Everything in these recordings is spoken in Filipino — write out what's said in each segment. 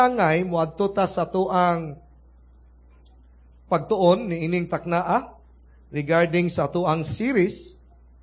Angay, muadto ta sa tuang pagtuon ni ining taknaa regarding sa tuang series.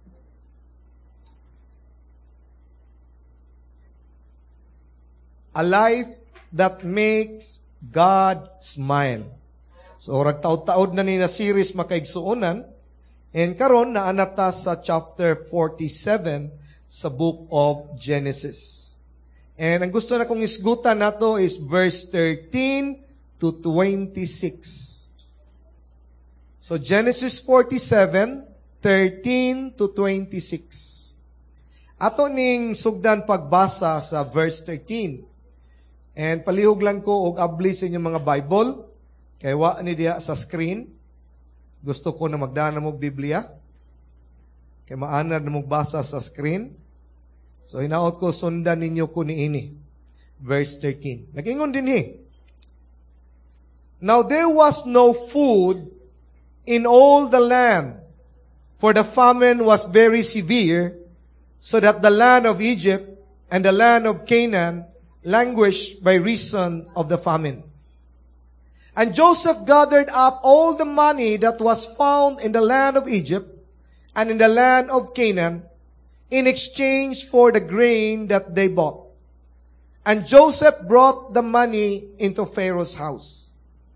A life that makes God smile. So, ragtaod-taod na ni na series makaigsuonan. And karon na anata sa chapter 47 sa book of Genesis. And ang gusto na kong isgutan nato is verse 13 to 26. So Genesis 47, 13 to 26. Ato ning sugdan pagbasa sa verse 13. And palihog lang ko og abli sa inyong mga Bible. Kaya wa ni diya sa screen. Gusto ko na magdaan na mo Biblia. Kaya maanad na magbasa sa screen. So, hinaot ko, sundan ninyo ko niini. Verse 13. Nag-ingon din Now there was no food in all the land, for the famine was very severe, so that the land of Egypt and the land of Canaan languished by reason of the famine. And Joseph gathered up all the money that was found in the land of Egypt and in the land of Canaan, in exchange for the grain that they bought. And Joseph brought the money into Pharaoh's house.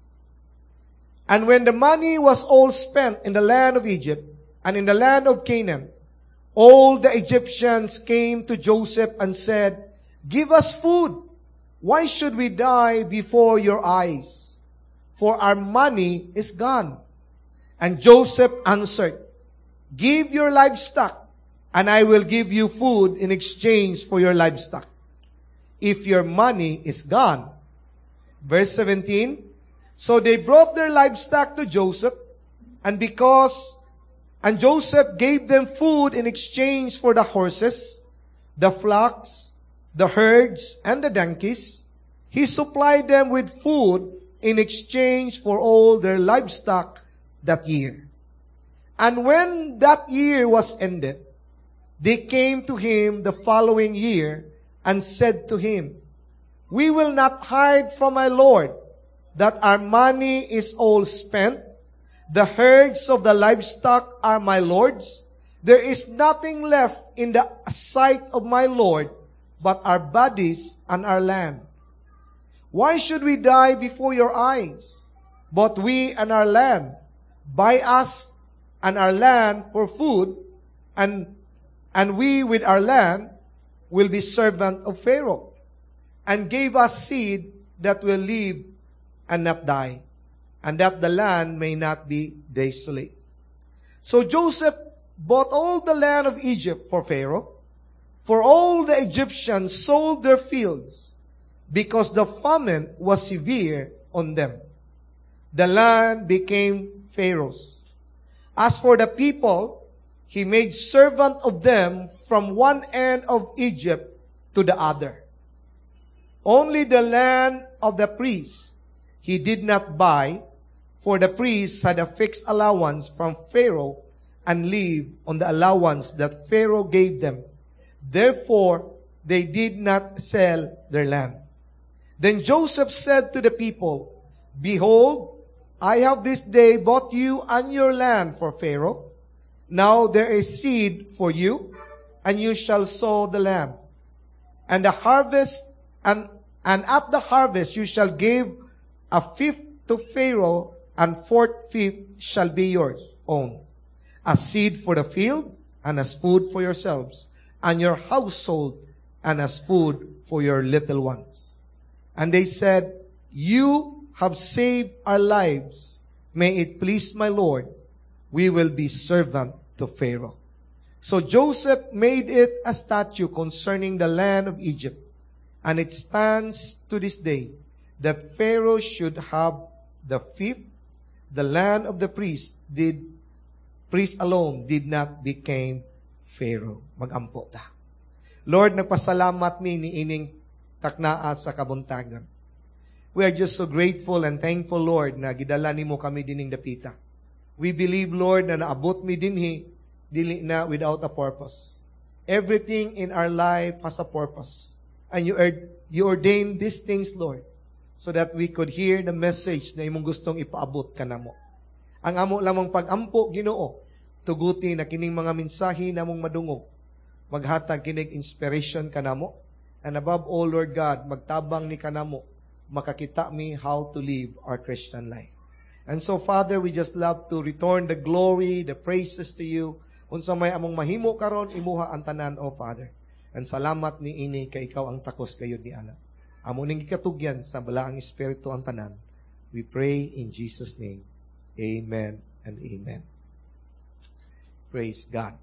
And when the money was all spent in the land of Egypt and in the land of Canaan, all the Egyptians came to Joseph and said, Give us food. Why should we die before your eyes? For our money is gone. And Joseph answered, Give your livestock, and I will give you food in exchange for your livestock, if your money is gone. Verse 17, So they brought their livestock to Joseph, and Joseph gave them food in exchange for the horses, the flocks, the herds, and the donkeys. He supplied them with food in exchange for all their livestock that year. And when that year was ended, they came to him the following year and said to him, We will not hide from my Lord that our money is all spent. The herds of the livestock are my Lord's. There is nothing left in the sight of my Lord but our bodies and our land. Why should we die before your eyes? Both we and our land. Buy us and our land for food, and we with our land will be servant of Pharaoh, and gave us seed that will live and not die, and that the land may not be desolate. So Joseph bought all the land of Egypt for Pharaoh, for all the Egyptians sold their fields, because the famine was severe on them. The land became Pharaoh's. As for the people, he made servant of them from one end of Egypt to the other. Only the land of the priests he did not buy, for the priests had a fixed allowance from Pharaoh and lived on the allowance that Pharaoh gave them. Therefore, they did not sell their land. Then Joseph said to the people, Behold, I have this day bought you and your land for Pharaoh. Now there is seed for you, and you shall sow the land. And the harvest, and at the harvest you shall give a fifth to Pharaoh, and fourth-fifth shall be yours own, as seed for the field, and as food for yourselves, and your household, and as food for your little ones. And they said, You have saved our lives. May it please my Lord, we will be servant to Pharaoh. So Joseph made it a statute concerning the land of Egypt, and it stands to this day that Pharaoh should have the fifth. The land of the priest alone did not become Pharaoh. Magampo ta. Lord, nagpasalamat mi ni ining taknaa sa kabuntagan. We are just so grateful and thankful, Lord, na gidala nimo kami dining dapita. We believe, Lord, na naabot mi dinhi dili na without a purpose. Everything in our life has a purpose. And you ordained these things, Lord, so that we could hear the message na imong gustong ipaabot kanamo. Ang amo lamang pag-ampo, Ginoo, tuguti na kining mga mensahe namong madungog, maghatag kining inspiration kanamo, and above all, Lord God, magtabang ni kanamo, makakita mi how to live our Christian life. And so, Father, we just love to return the glory, the praises to you. Unsa may among mahimo karon, imuha ang tanan, O Father. And salamat ni ini kay ikaw ang takos gayud ni ana. Amo ning gikatugyan sa balaang espiritu ang tanan. We pray in Jesus' name. Amen and amen. Praise God.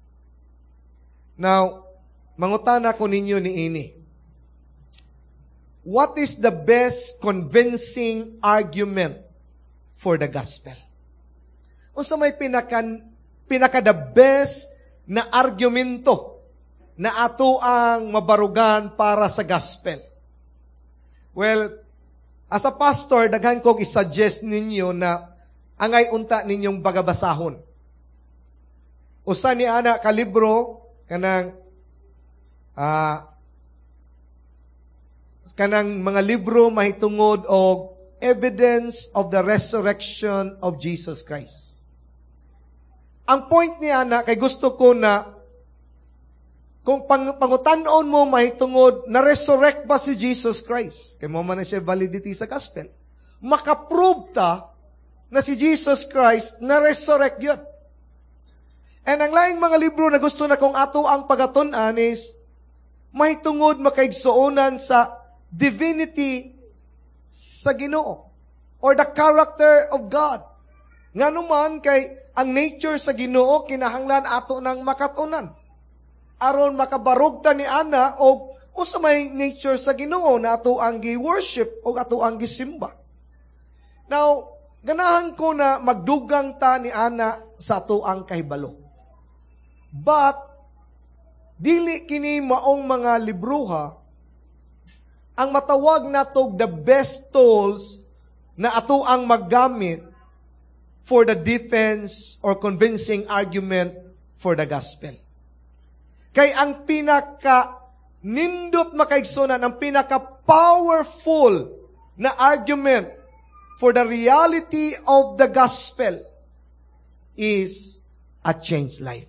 Now, mangutana ko ninyo ni ini. What is the best convincing argument for the gospel? Unsa may pinaka the best na argumento na ato ang mabarugan para sa gospel? Well, as a pastor, daghan kong isuggest ninyo na angay unta ninyong bagabasahon. Usa ni ana ka libro kanang mga libro mahitungod og evidence of the resurrection of Jesus Christ. Ang point ni ana kay gusto ko na kung pangutanon mo mahitungod na resurrect ba si Jesus Christ, kay mo man na siya validity sa gospel, makaprove ta na si Jesus Christ na resurrect yun. And ang laing mga libro na gusto na kung ato ang pagatun-an is mahitungod makaigsuonan sa divinity sa Ginoo or the character of God. Nganuman kay ang nature sa Ginoo kinahanglan ato nang makatunan aron makabarog ta ni ana og unsa may nature sa Ginoo na ato ang gi-worship o ato ang gisimba. Now, ganahan ko na magdugang ta ni ana sa ato ang kahibalo. But dili kini maong mga libruha ang matawag natog the best tools na ato ang maggamit for the defense or convincing argument for the gospel. Kay ang pinaka-nindot makaigsunan, ang pinaka-powerful na argument for the reality of the gospel is a changed life.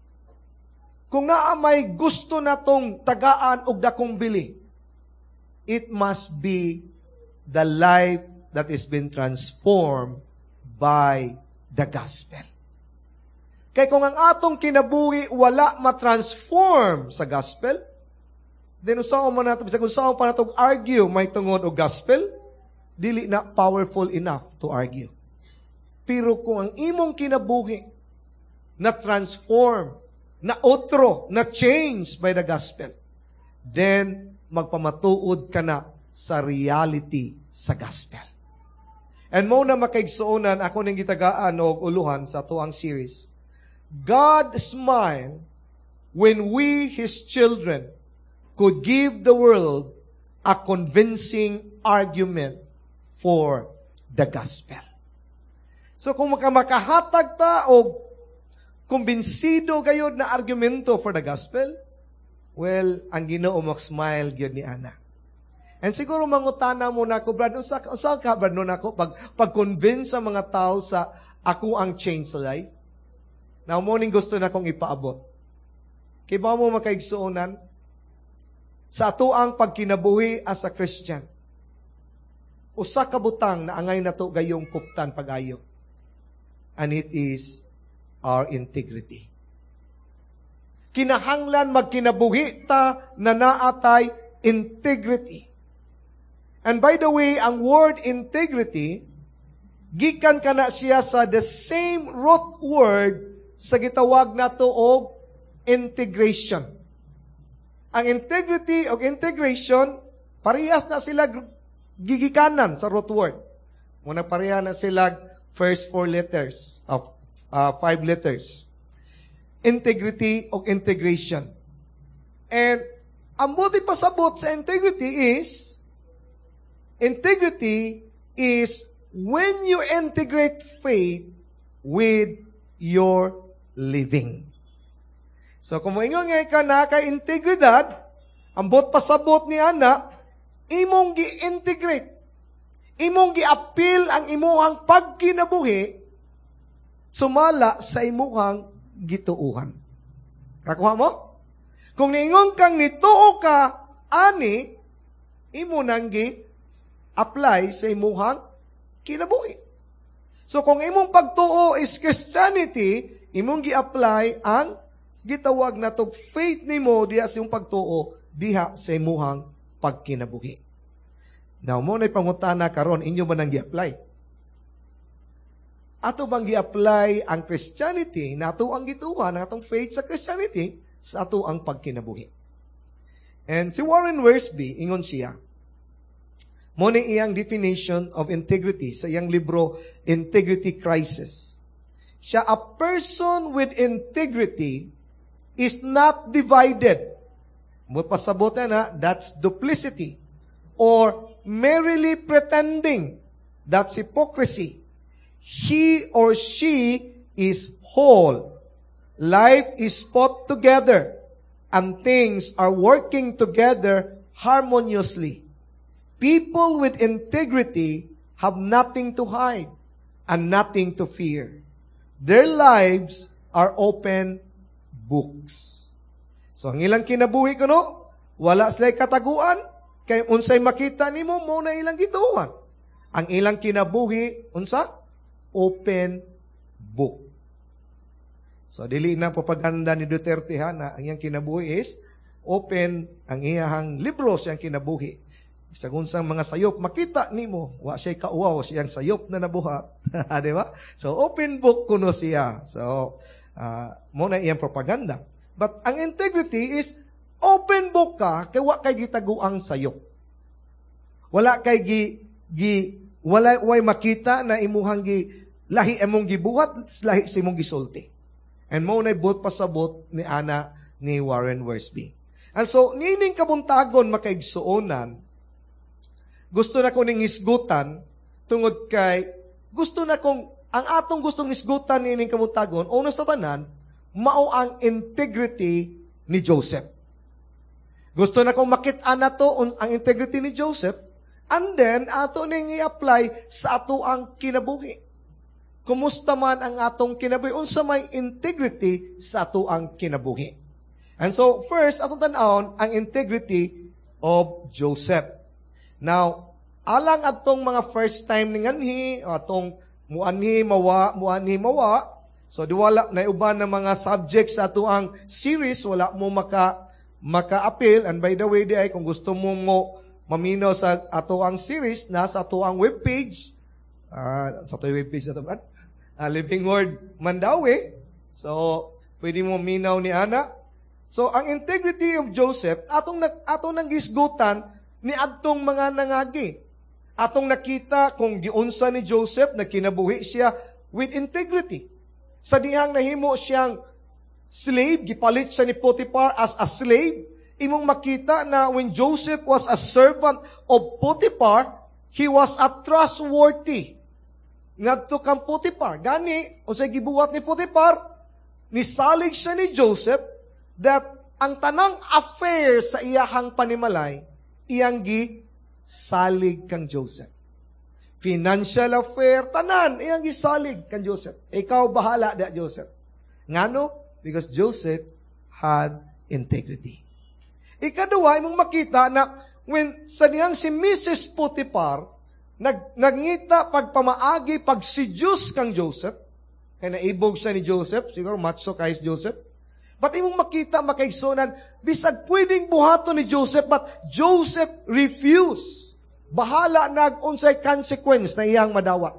Kung naa may gusto natong tagaan og dakong bili, it must be the life that has been transformed by the gospel. Kay kung ang atong kinabuhi wala matransform sa gospel, then usaw man nato bisag usaw pa nato argue may tungod og gospel, dili na powerful enough to argue. Pero kung ang imong kinabuhi na transform, na otro, na change by the gospel, then magpamatuod ka na sa reality sa gospel. And mo na makaigsuonan ako ning gitagaan og uluhan sa tuang series. God smiled when we, His children, could give the world a convincing argument for the gospel. So kung makahatag ta o kumbinsido gayod na argumento for the gospel, well, ang Ginoo mag-smile gyud ni ana. And siguro mangutana mo na ako, Brad, unsa ka Brad no nako pag-convince sa mga tao sa ako ang change life? Now, morning gusto na kong ipaabot. Kaya ba mo makaigsuonan? Sa ato ang pagkinabuhi as a Christian, usa ka butang na angay na to gayong kuptan pag-ayo. And it is our integrity. Kinahanglan magkinabuhi ta na naatay integrity. And by the way, ang word integrity, gikan ka na siya sa the same root word sa gitawag nato og integration. Ang integrity o integration, parehas na sila gigikanan sa root word. Muna pareha na sila first 4 letters of 5 letters. Integrity o integration. And ang buti pasabot sa integrity is when you integrate faith with your living. So kung moingon nga ka na kay integridad, ang bot pasabot ni ana, imong gi-integrate imong giapil ang imuhang pagkinabuhi, sumala sa imuhang gituuhan. Kakuha mo? Kung niingon kang nituo ka, ani, imo nang gi-apply sa imuhang kinabuhi. So kung imong pagtuo is Christianity, imong gi-apply ang gitawag na to faith nimo diha sa imong pagtuo diha sa imuhang pagkinabuhi. Now, mo na'y pangutana karon, inyo ba nang gi-apply? Ato bang gi-apply ang Christianity, na ato ang gituhan, ang atong faith sa Christianity, sa ato ang pagkinabuhi? And si Warren Wiersbe, ingon siya, mo ni iyang definition of integrity sa iyang libro, Integrity Crisis. Siya, a person with integrity is not divided. Mo pasabot na, that's duplicity. Or merely pretending, that's hypocrisy. He or she is whole. Life is put together, and things are working together harmoniously. People with integrity have nothing to hide and nothing to fear. Their lives are open books. So, ang ilang kinabuhi ko, no? Wala sila'y kataguan, kay unsay makita nimo mo na ilang gituhan. Ang ilang kinabuhi, unsa? Open book. So, dili na propaganda ni Duterte ha, na ang iyang kinabuhi is open ang iyang libro siyang kinabuhi. Sa unsang mga sayop, makita nimo, wa siya'y kauaw, siyang sayop na nabuhat. Di ba? So, open book kuno siya. So, mo na iyang propaganda. But ang integrity is open book ka, kay wa kay gitaguang sayop. Wala kay way makita na imuhang lahi among gibuhat, lahi sa imong gisulti. And mo na but pasabot ni ana ni Warren Wiersbe. And so, nining kabuntagon makaigsuonan, gusto na ko ning isgutan, tungod kay, gusto na kong, ang atong gustong isgutan nining kabuntagon, una sa tanan, mao ang integrity ni Joseph. Gusto na kong makita na to ang integrity ni Joseph, and then, ato ning i-apply sa ato ang kinabuhi. Kumusta man ang atong kinabuhi? Unsa may integrity sa ato ang kinabuhi? And so, first, atong tan-awon ang integrity of Joseph. Now, alang atong mga first time ni nganhi, atong muanhi mawa, so diwala na uban ng mga subjects sa ato ang series, wala mo maka-appeal. And by the way, di ay, kung gusto mo maminaw sa ato ang series, nasa ato ang webpage, sa ato yung webpage na ito, Living Word Mandawi. So, pwede mo minaw ni Ana. So, ang integrity of Joseph, atong nang gisgutan ni adtong mga nangagi. Atong nakita kung giunsa ni Joseph na kinabuhi siya with integrity. Sa dihang nahimo siyang slave, gipalit siya ni Potiphar as a slave. Imong makita na when Joseph was a servant of Potiphar, he was a trustworthy. Ngadto kang Potiphar. Gani, unsay gibuhat ni Potiphar, nisalig siya ni Joseph that ang tanang affair sa iyahang panimalay, iyang gisalig kang Joseph. Financial affair, tanan, iyang gisalig kang Joseph. Ikaw bahala da, Joseph. Ngano? Because Joseph had integrity. Ikaduwa, imong makita na when sa niyang si Mrs. Potiphar, nagngita pagpamaagi, pagseduce kang Joseph, kaya naibog siya ni Joseph, siguro matso kahit Joseph. But imong makita, makaigsunan, bisag pwedeng buhato ni Joseph, but Joseph refused. Bahala nag-unsay consequence na iyang madawat.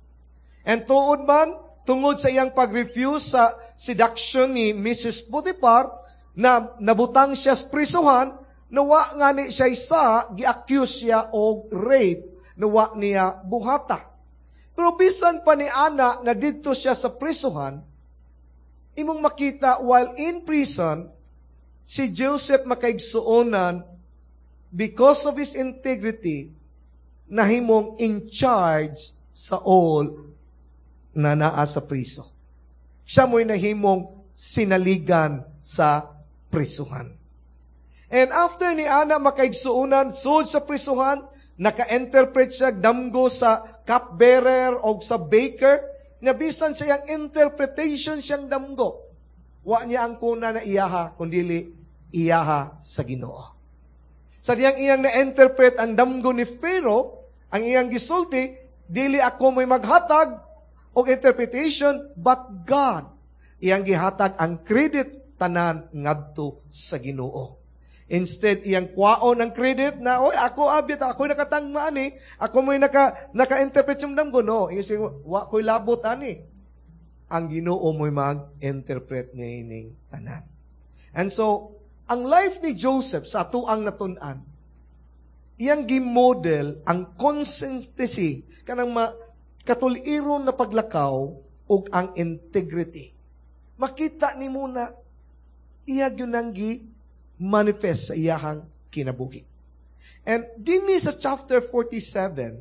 And tuod man, tungod sa iyang pag-refuse sa seduction ni Mrs. Potiphar, na nabutang siya sa prisuhan, nawa nga ni siya gi-accuse siya og rape, nawa niya buhata. Pero bisan pa ni Ana na dito siya sa prisuhan, imong makita while in prison, si Joseph makaigsuonan because of his integrity, nahimong in charge sa all na naa sa priso. Siya mo'y nahimong sinaligan sa prisuhan. And after ni Ana makaigsuonan, sud sa prisuhan, naka-interpret siya damgo sa cupbearer o sa baker, nabisan sa iyang interpretation siyang damgo. Wa niya ang kuna na iyaha, kundili iyaha sa Ginoo. Sa iyang na-interpret ang damgo ni Pharaoh, ang iyang gisulti, dili ako may maghatag o interpretation, but God. Iyang gihatag ang credit tanan ngadto sa Ginoo. Instead, iyang kwaon ang credit na, oy, ako abit, ako nakatangma ani, ako may naka-interpret yung damgo. No, yung saying, wa ko'y labot ani. Ang Ginoo mo'y mag-interpret ngayon tanan. And so, ang life ni Joseph sa atuang natun-an, iyang gimodel ang consistency, kanang katuliron na paglakaw o ang integrity. Makita ni muna, iya yun ang manifest sa iyahang kinabuhi. And dinhi sa chapter 47,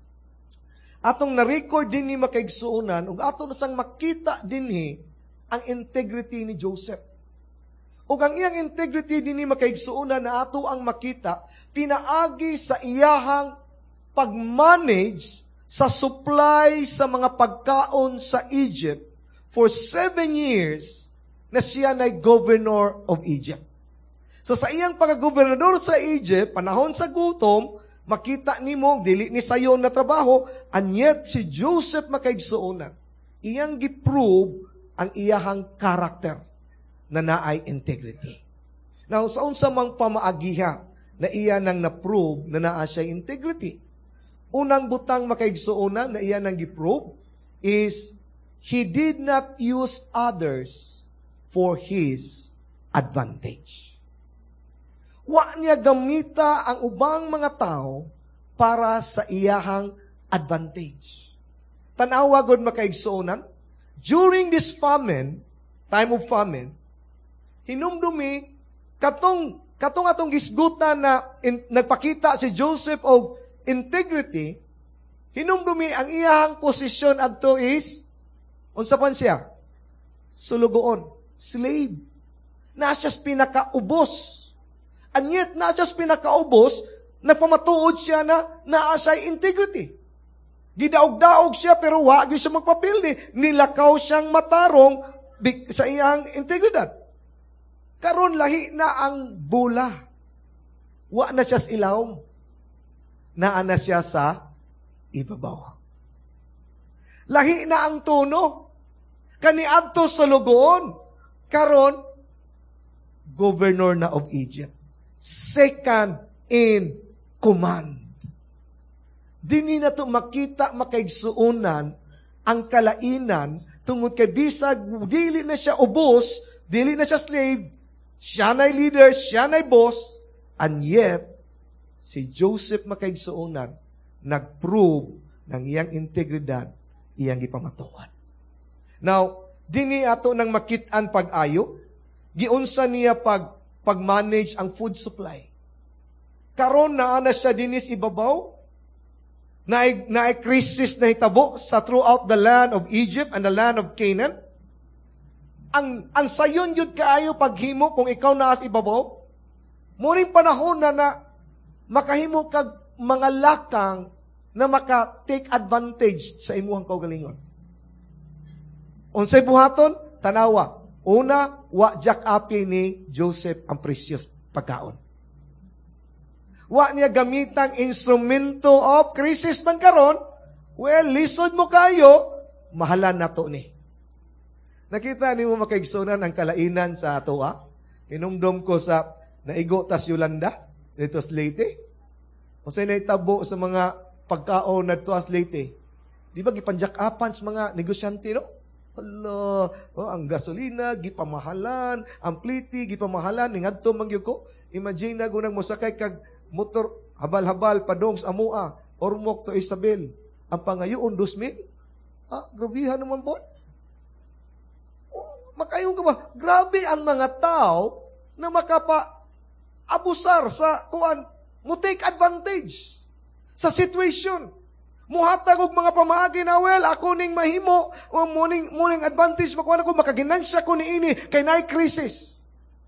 atong na-record dinhi makaigsuunan, ug ato na sang makita dinhi ang integrity ni Joseph. Ug ang iyang integrity dinhi makaigsuunan na ato ang makita, pinaagi sa iyahang pag-manage sa supply sa mga pagkaon sa Egypt for 7 years na siya na governor of Egypt. So sa iyang pagka-gobernador sa Egypt, panahon sa gutom, makita nimo dili ni sayon na trabaho, and yet si Joseph makaigsuonan. Iyang giprove ang iyahang karakter na naay integrity. Now, sa unsa mang pamaagiha na iya nang na-prove na naa siya integrity. Unang butang makaigsuonan na iya nang giprove is he did not use others for his advantage. Wa niya gamita ang ubang mga tao para sa iyahang advantage. Tanawa gud makaigsuonan, during this famine, time of famine, hinumdumi katong atong gisgutan na nagpakita si Joseph og integrity, hinumdumi ang iyahang posisyon adto is unsa pan siya? Sulugoon, slave. Na siyas pinakaubos. And yet, na siyas pinakaubos, nagpamatuod siya na naa siya integrity. Gidaog-daog siya pero wa gyud siya magpapildi. Nilakaw siyang matarong sa iyang integridad. Karon lahi na ang bula. Wa na siya sa ilawom. Naa na siya sa ibabaw. Lahi na ang tono. Kaniadto sa lugoon. Karon, governor na of Egypt. Second in command. Dini na to makita makaigsuunan ang kalainan tungod kay bisag dili na siya ubos, dili na siya slave, siya na'y leader, siya na'y boss, and yet si Joseph makaigsuunan nagprove ng iyang integridad, iyang gipamatuan. Now, dini ato nang makit-an pag-ayo, giunsa niya pag-manage ang food supply. Karon naa na siya dinis ibabaw, na crisis na hitabo sa throughout the land of Egypt and the land of Canaan. Ang sayon yun kaayo paghimo kung ikaw naas ibabaw, muring panahon na makahimo kag mga lakang na maka-take advantage sa imuhang kaugalingon. Unsay buhaton? Tanawa. Una, wa jak-api ni Joseph ang precious pagkaon. Wa niya gamitang instrumento of crisis man karon, well, lisod mo kayo, mahalan na to ni. Nakita ni mo makaigsunan ang kalainan sa atoa? Inumdom ko sa naigo tas Yolanda, dito sa Leyte. O sa naitabo sa mga pagkaon na to as Leyte. Di ba gipanjak-apan sa mga negosyante, no? Hala, ang gasolina, gipamahalan, ang pliti, gipamahalan, ningadto mangyud ko. Imagine na gunang mosakay kag motor, habal-habal, padong sa amua, Ormoc to Isabel. Ang pangayoon, 2,000. Grabihan naman po. Makayong ka ba? Grabe ang mga tao na makapa-abusar sa mo take advantage sa situation. Muhatag og mga pamaagi na, well, ako ning mahimo, muning advantage, makuha ko, makaginansya ko ni ini, kay naay crisis.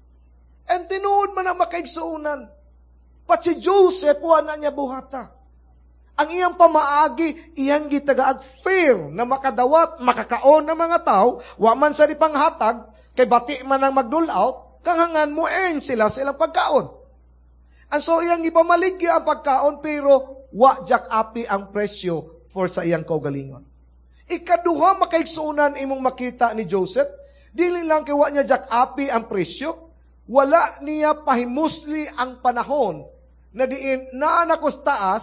And tinuod man ang makaigsuunan. But si Joseph, wala niya buhata. Ang iyang pamaagi, iyang gitagaag fair na makadawat, makakaon ng mga tao, wa man sa panghatag, kay bati man ang mag-dole out, kanghangan mo earn sila sa ilang pagkaon. And so iyang ipamaligya ang pagkaon, pero wa jak api ang presyo for sa iyang kaugalingon. Ikaduha makaigsunan imong makita ni Joseph, dili lang kay wa niya jak api ang presyo, wala niya pahimusli ang panahon na diin naanakos taas,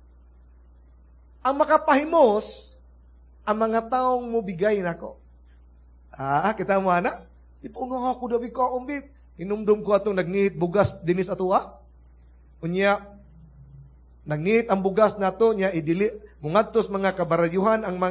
ang makapahimos, ang mga taong mo bigay nako. Kita mo ana? Ipunga ako dabi ko umbib. Hinumdum ko atong nagnihit bugas dinis atuwa. Unya, nagnihit ang bugas nato niya idili mungadtos mga kabarayuhan ang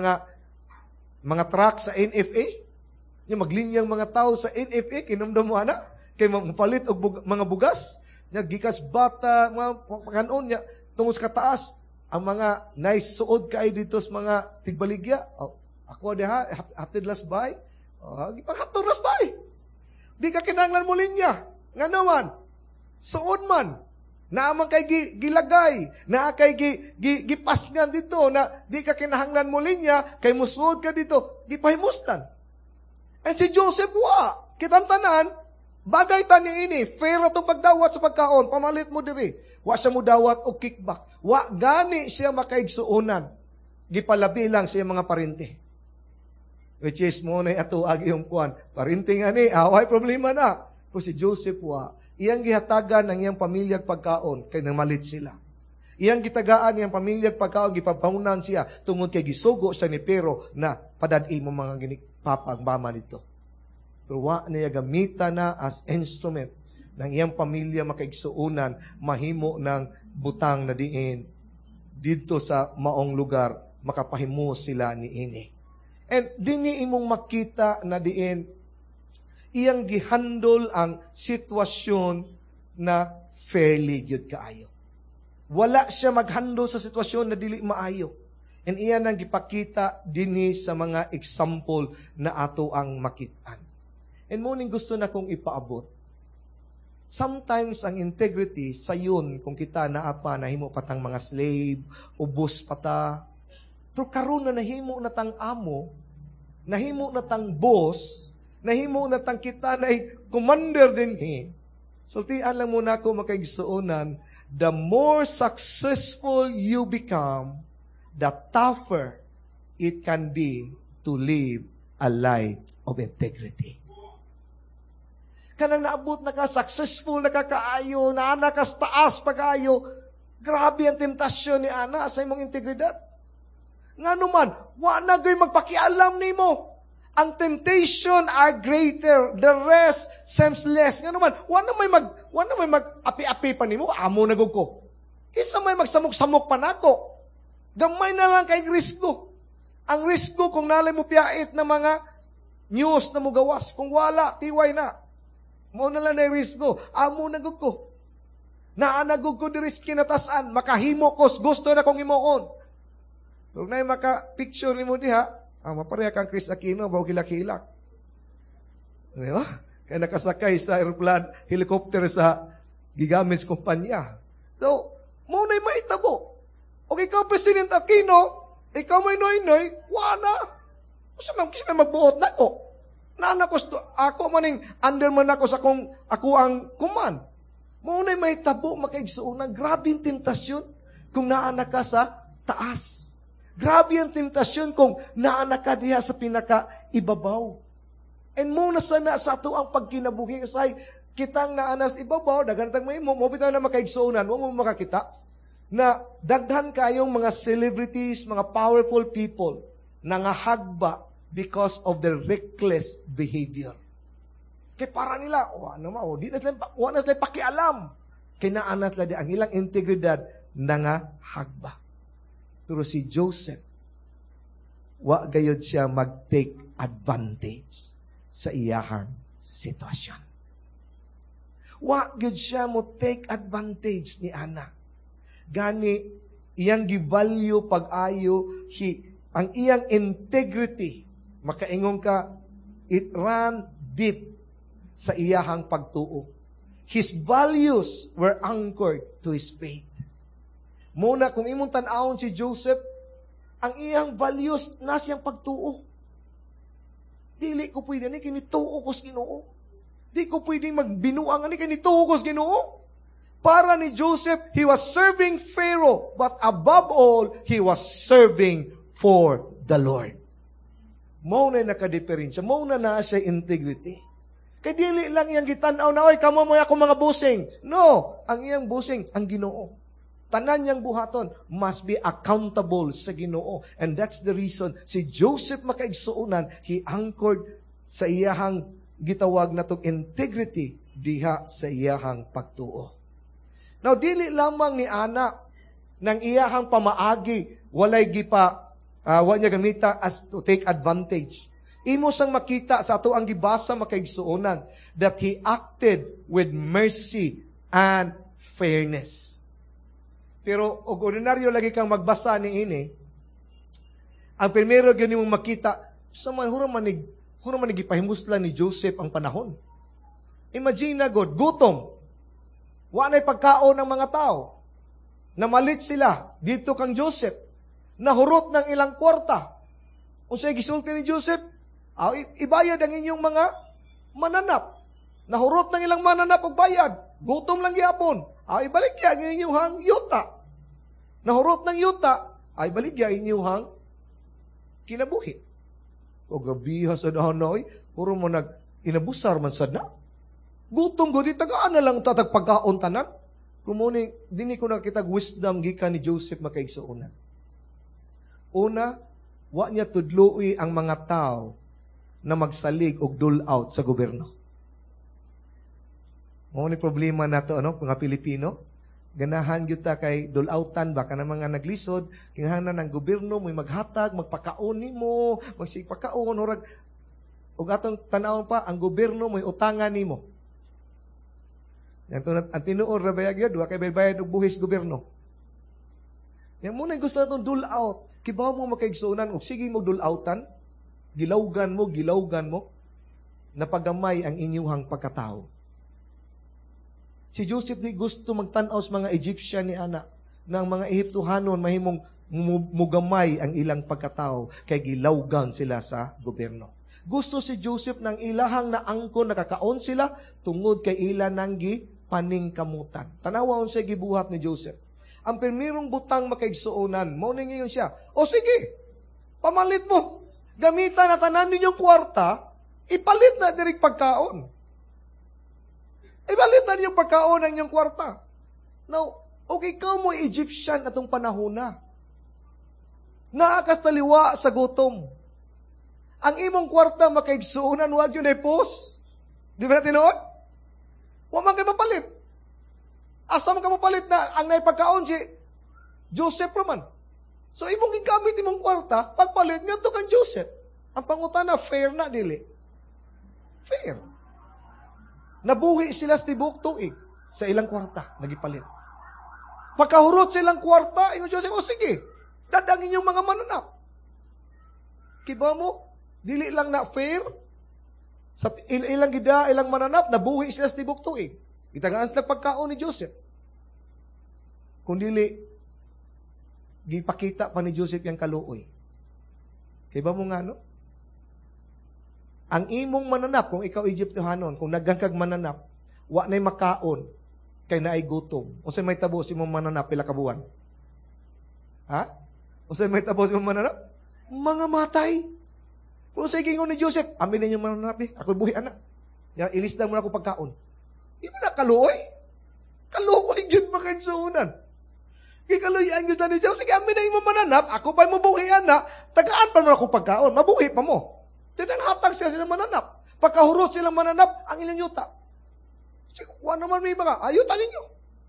mga truck sa NFA. Niya maglinyang mga tao sa NFA kinumdum mo ana kay mapalit og mga bugas. Niya gikas bata mga pagkanon niya tungod sa kataas. Ang mga nice suod kay dito sa mga tigbaligya. Ako diha hatid las bay. Gipanghatod las bay. Di ka kinahanglan mo linya. Nga naman, suod man. Naamang kay gilagay. Na kay gipasngan dito. Na di ka kinahanglan mo linya. Kay musuod ka dito. Gipahimustan. And si Joseph wa. Kitantanan, bagay tani ini. Fair atong pagdawat sa pagkaon. Pamalit mo diri. Wa siya mo dawat o kickback. Wa gani siya makaigsuunan. Gipalabi lang siya mga parente. Which is mo na ato agi yung kuan. Parente nga ni, away problema na. Pero si Joseph wa, iyang gihatagan ng iyang pamilyang pagkaon, kay namalit sila. Iyang gitagaan iyang pamilyang pagkaon, gipapahunan siya, tungod kay gisugo siya ni Pero na padadi mo mga ginipapagmama nito. Pero wa niya gamita na as instrument ng iyang pamilya makaigsuunan, mahimo ng butang na diin dito sa maong lugar, makapahimo sila ni ini. And dini imong makita na diin, iyang gihandle ang sitwasyon na fairly gyud kaayo. Wala siya maghandle sa sitwasyon na dili maayo. And iyan ang gipakita dinhi sa mga example na ato ang makitaan. And muning gusto na kong ipaabot. Sometimes ang integrity sayon kung kita naapa nahimo patang mga slave, ubos pata. Pero karon na nahimo na tang amo, nahimo na tang boss, nahimo na tang kita na commander din Sultian lang muna ako makaigsuonan, the more successful you become, the tougher it can be to live a life of integrity. Kanang naabot na ka, successful na ka kaayo, na anak ka taas pag-ayo, grabe ang temptasyon ni Ana sa imong integridad. Nga naman, wala gay magpakialam ni mo. Ang temptation are greater, the rest seems less. Nga naman, wala may mag-api-api pa ni mo, amo na ko. Kinsa may magsamok-samok pa nako. Gamay na lang kay risko. Ang risko kung nalay mo piyait na mga news na mo gawas. Kung wala, tiway na. Mo na lang na risko. Amo nagug ko. Naanagug ko di riski na tasan. Makahimo ko. Gusto na kong imoon. Kung na maka-picture ni mo diha, mapareha kang Chris Aquino, bago kilak-kilak. Diba? Kaya nakasakay sa aeroplane, helicopter sa gigamit sa kumpanya. So, mo na'y maitabo. O ikaw, President Aquino, ikaw may noy-noy, wala. Kasi may magbuot na ko. Ako maning under man ako sa ako ang command. Muna'y may tabo makaigsuunan. Grabe yung tentasyon kung naanak ka sa taas. Grabe yung tentasyon kung naanak ka diha sa pinaka-ibabaw. And muna sana sa ato ang pagkinabuhi kasay kitang naanas ibabaw, dagantang may mo bitaw na makaigsuunan, mo makakita na daghan kayong mga celebrities, mga powerful people nangahagba because of their reckless behavior. Kaya para nila, di na sila pakialam. Kaya naanas nila ang ilang integridad nangahagba. Pero si Joseph, wa gayod siya mag-take advantage sa iyahang sitwasyon. Wa gayod siya mo take advantage ni Ana. Gani, iyang givalue pag-ayo, ang iyang integrity, makaingon ka, it ran deep sa iyahang pagtuo. His values were anchored to his faith. Muna, kung imong tan-awon si Joseph, ang iyang values na siyang pagtuo. Dili ko pwede, ni kinituo ko sa Ginoo. Di ko pwede magbinuang, ni kinituo ko sa Ginoo. Para ni Joseph, he was serving Pharaoh, but above all, he was serving for the Lord. Mauna nakadiferensya, mauna na siya integrity. Kaya dili lang iyang gitanaw na, oy, kamo mo ako mga busing. No, ang iyang busing, ang Ginoo. Tanan niyang buhaton must be accountable sa Ginoo. And that's the reason si Joseph makaigsuunan, he anchored sa iyahang gitawag na tong integrity diha sa iyahang pagtuo. Now, dili lamang ni Ana ng iyahang pamaagi, walay gipa, wa niya gamita as to take advantage. Imo sang makita sa ato ang gibasa makaigsuunan that he acted with mercy and fairness. Pero, og ordinaryo lagi kang magbasa ni ini, ang primero yun mong makita, sa man, hura man ipahimuslan ni Joseph ang panahon. Imagine na God, gutom. Wanay pagkaon ng mga tao. Namalit sila, dito kang Joseph. Nahurot ng ilang kwarta. Kung sa'yo gisulti ni Joseph, ibayad ang inyong mga mananap. Nahurot ng ilang mananap og bayad. Gutom lang gyapon. Ibalik ya ang inyong yuta. Nahurot ng yuta, balik ya inyong kinabuhi. O gabiha sa dahanay, puro mo inabusar man sad na. Gutom ko, di tagaan na lang tatag pagkaon tanan. Kumuni, dini ko nakita wisdom gikan ni Joseph makaigsuunan. Una, wa niya tudloi ang mga tao na magsalig og dole out sa gobyerno. Mo ni problema nato mga Pilipino. Ganahan gyud ta kay dole outan baka na mga naglisod, kinahanglan ng gobyerno may maghatag, magpakaon nimo, magsipakaon urag ug atong tan-awon pa ang gobyerno may utangan nimo. Ang tinuod ra bayag yun, wa kay bayad og buhis gobyerno. Yan muna gusto natong dole out. Kibaw mo makaigsuunan og sige mo dole outan, gilawgan mo, napagamay ang inyuhang pagkatao. Si Joseph di gusto magtan-aw sa mga Egyptian ni Ana, ng mga Ehiptohanon mahimong mugamay ang ilang pagkatao, kay gilawgan sila sa gobyerno. Gusto si Joseph ng ilahang naangkon, nakakaon sila, tungod kay ila nang paningkamutan. Tanawa unsay gibuhat ni Joseph. Ang primerong butang makaigsuonan, mao ni ngayon siya. O sige, pamalit mo. Gamitan na tanan ninyong kwarta, ipalit na direk pagkaon. Ipalit na ninyong pagkaon ang inyong kwarta. Now, okay ikaw mo Egyptian atong panahon na. Naakas taliwa sa gutom. Ang imong kwarta makaigsuonan, wag yun ay pos. Di ba natin noon? Huwag man kayo mapalit. Asa man ka mapalit na ang naipagkaon si Joseph naman. So, imong gigamit imong kwarta, pagpalit nga ito kang Joseph. Ang pangutana, fair na, dili. Fair. Nabuhi sila sa tibok tuig sa ilang kwarta, nagipalit. Pagkahurot silang kwarta, yung Joseph, sige, dadangin yung mga mananap. Kiba mo, dili lang na fair, sa ilang gida, ilang mananap, nabuhi sila sa tibok tuig. Itagaan sila pagkaon ni Joseph. Kung dili, gipakita pa ni Joseph yung kaluoy. Kiba mo nga, no? Ang imong mananap, kung ikaw Egyptohanon, kung nagangkag mananap, wa na'y makaon, kay naay gutom. O sa'y may tabos imong mananap, pila ka buwan? Ha? O sa'y may tabos imong mananap? Mga matay. Kung sa'y gingon ni Joseph, amin na yung mananap ako'y buhi anak. Ilisdan mo na ako pagkaon. Di ba na kaluoy? Kaluoy yun makainsuunan. Kaya kaluoyan yun ni Joseph, sige amin na yung mananap, ako pa'y mabuhi anak, tagaan pa mo ako pagkaon, mabuhi pa mo. Tinanghatag sila mananap. Pagkahurot silang mananap, ang ilang yuta. Kuha naman may mga, ayuta ninyo.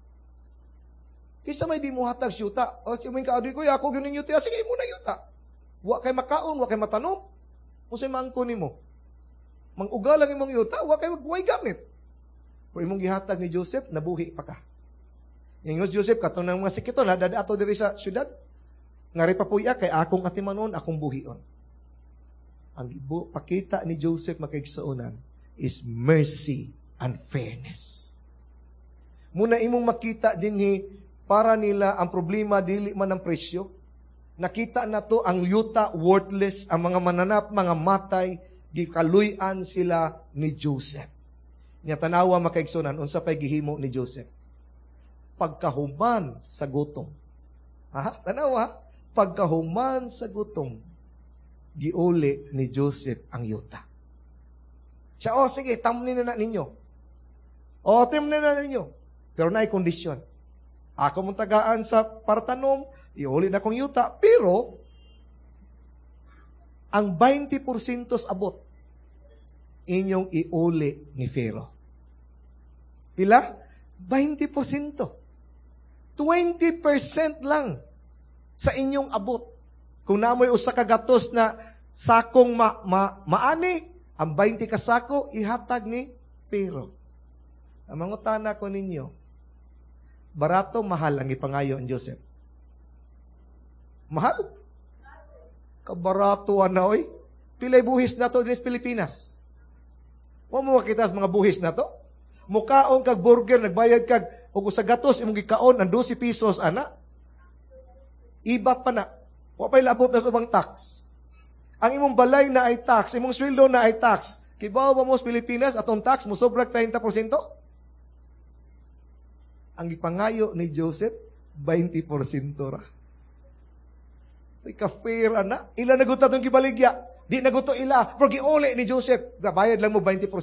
Kisa may di mo hatag yuta. O siya may kaadi ko, ako ganun yuta. Sige, muna yuta. Wa kay makaon, wa kay matanom. O siya maangko ni mo. Mang-uga lang imong yuta, wa kay magbuhay gamit. Kung imong gihatag ni Joseph, nabuhi pa ka. Ingos Joseph, katong ng mga sikiton, dada ato diri sa syudad. Ngari pa puya, kay akong atimanon, akong buhion. Ang pakita ni Joseph makaigsuonan is mercy and fairness. Muna imong makita din ni para nila ang problema dili man ang presyo. Nakita na to ang yuta worthless, ang mga mananap, mga matay, gikaluyan sila ni Joseph. Nya tanawa makaigsunan unsa pay gihimo ni Joseph. Pagkahuman sa gutom. Tanawa, pagkahuman sa gutom, giuli ni Joseph ang yuta. Siya, sige, tamnin na ninyo. Tamnin na ninyo. Pero naay kondisyon. Ako mong tagaan sa partanom, iuli na kong yuta, pero ang 20% abot, inyong iuli ni Pharaoh. Pila? 20%. 20% lang sa inyong abot. Kung namoy usa ka gatos na sakong maani, ang 20 ka sako, ihatag ni Pharaoh. Ang mangutana ko ninyo, barato, mahal ang ipangayo ang Joseph. Mahal? Kabarato na, oy. Pilay buhis na to din sa Pilipinas. Huwag mo makita sa mga buhis na to. Mukaon kag burger, nagbayad kag, o sa gatos, imong gikaon, ang 12 pesos, ana. Ibat pa na. Huwag pa'y labot na sa ubang tax. Ang imong balay na ay tax, imong sweldo na ay tax. Kibaw ba mo sa Pilipinas, atong tax, mo sobrang 30%? Ang ipangayo ni Joseph, 20% ra. Ay ka-fair, ana. Ila naguta itong gibaligya. Di naguto ila. Pero giuli ni Joseph, bayad lang mo 20%.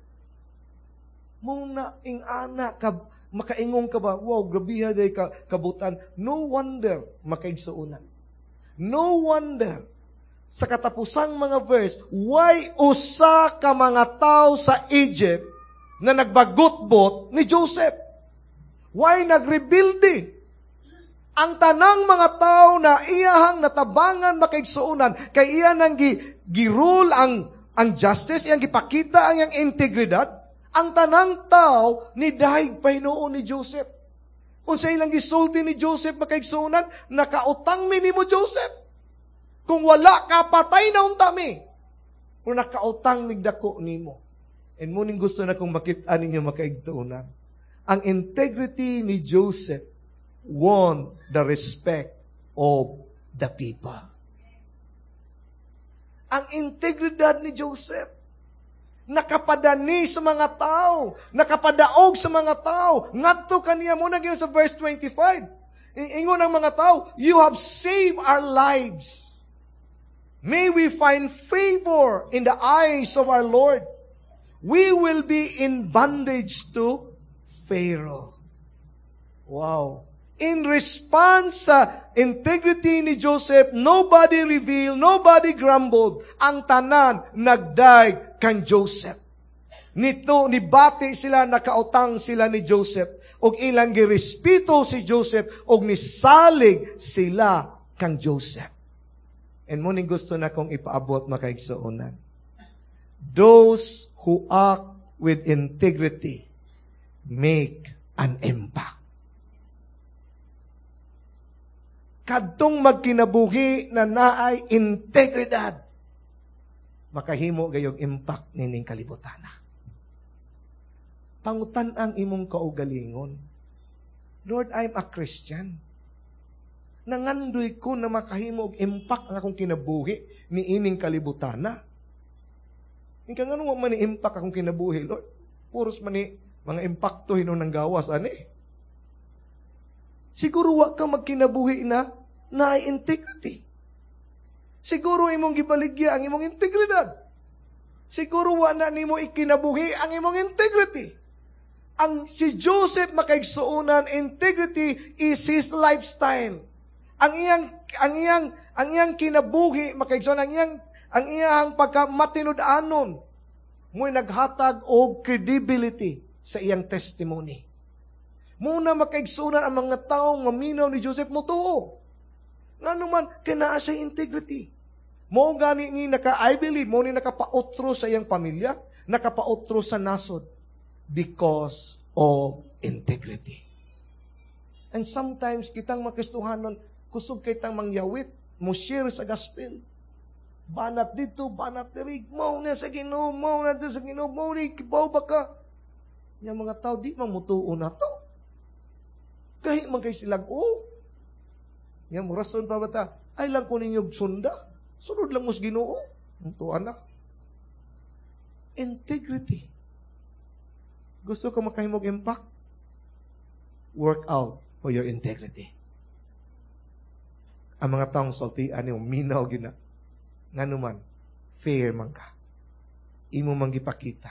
Muna ing anak ka, makaingong ka ba? Wow, grabiha day ka kabutan. No wonder makaigsuunan. No wonder sa katapusang mga verse, why usa ka mga tao sa Egypt na nagbagutbot ni Joseph? Why nagrebuildi? Ang tanang mga tao na iyahang natabangan makaigsuunan, kay iya nang girule ang justice, iyang gipakita ang iyang integridad, ang tanang tao ni dahig pahinoon ni Joseph. Unsa ilang gisulti ni Joseph makaigsuunan, nakautang mi nimo Joseph. Kung wala ka, patay na unta mi. Kung nakautang migdako nimo. And muning gusto na kong makita ninyo makaigsuunan. Ang integrity ni Joseph won the respect of the people. Ang integridad ni Joseph, nakapadani sa mga tao, nakapadaog sa mga tao. Ngadto kaniya mo na sa verse 25. Ingon ang mga tao, you have saved our lives. May we find favor in the eyes of our Lord. We will be in bondage to Pharaoh. Wow. In response sa integrity ni Joseph, nobody revealed, nobody grumbled. Ang tanan nagdaig kan Joseph. Nito, nibati sila, nakautang sila ni Joseph. Og ilang girespeto si Joseph, og nisalig sila kang Joseph. And muning gusto na kong ipaabot makaigsuunan. Those who act with integrity make an impact. Kadtong magkinabuhi na naay integridad, makahimo gayong impact nining kalibutana. Pangutan ang imong kaugalingon. Lord, I'm a Christian. Nangandoy ko na makahimo og impact ang akong kinabuhi ni ining kalibutana. Ika nga nung man ni-impact akong kinabuhi, Lord. Puros man ni mga impacto hinon ng gawas, ani. Siguro wa ka magkinabuhi na integrity. Siguro imong gibaligya ang imong integridad. Siguro wa na nimo ikinabuhi ang imong integrity. Ang si Joseph makaigsuunan, integrity is his lifestyle. Ang iyang kinabuhi makaigsuunan, ang iyang pagkamatinud-anon mo'y naghatag og credibility sa iyang testimony. Muna makaigsuunan ang mga taong maminaw ni Joseph motuo. Nga naman, kinaa siya integrity. Mo gani ni I believe, mo ni nakapautro sa iyang pamilya, nakapautro sa nasod because of integrity. And sometimes, kitang makristuhanon, kusog kitang mangyawit, mo share sa gospel. Banat dito, banat dirig, mo na sa Ginoo, mo na sa Ginoo, mo ni kibaw ba ka? Yung mga tao, di mamutuo na to. Gahi man kay silag, Yan, rason pa ba ta? Ay lang ko ninyo sunda. Sunod lang mos Ginoo. Ito anak. Integrity. Gusto ko makahimog impact? Work out for your integrity. Ang mga taong saltian mo, minaw gina. Nga naman, fair man ka. Imo man gipakita.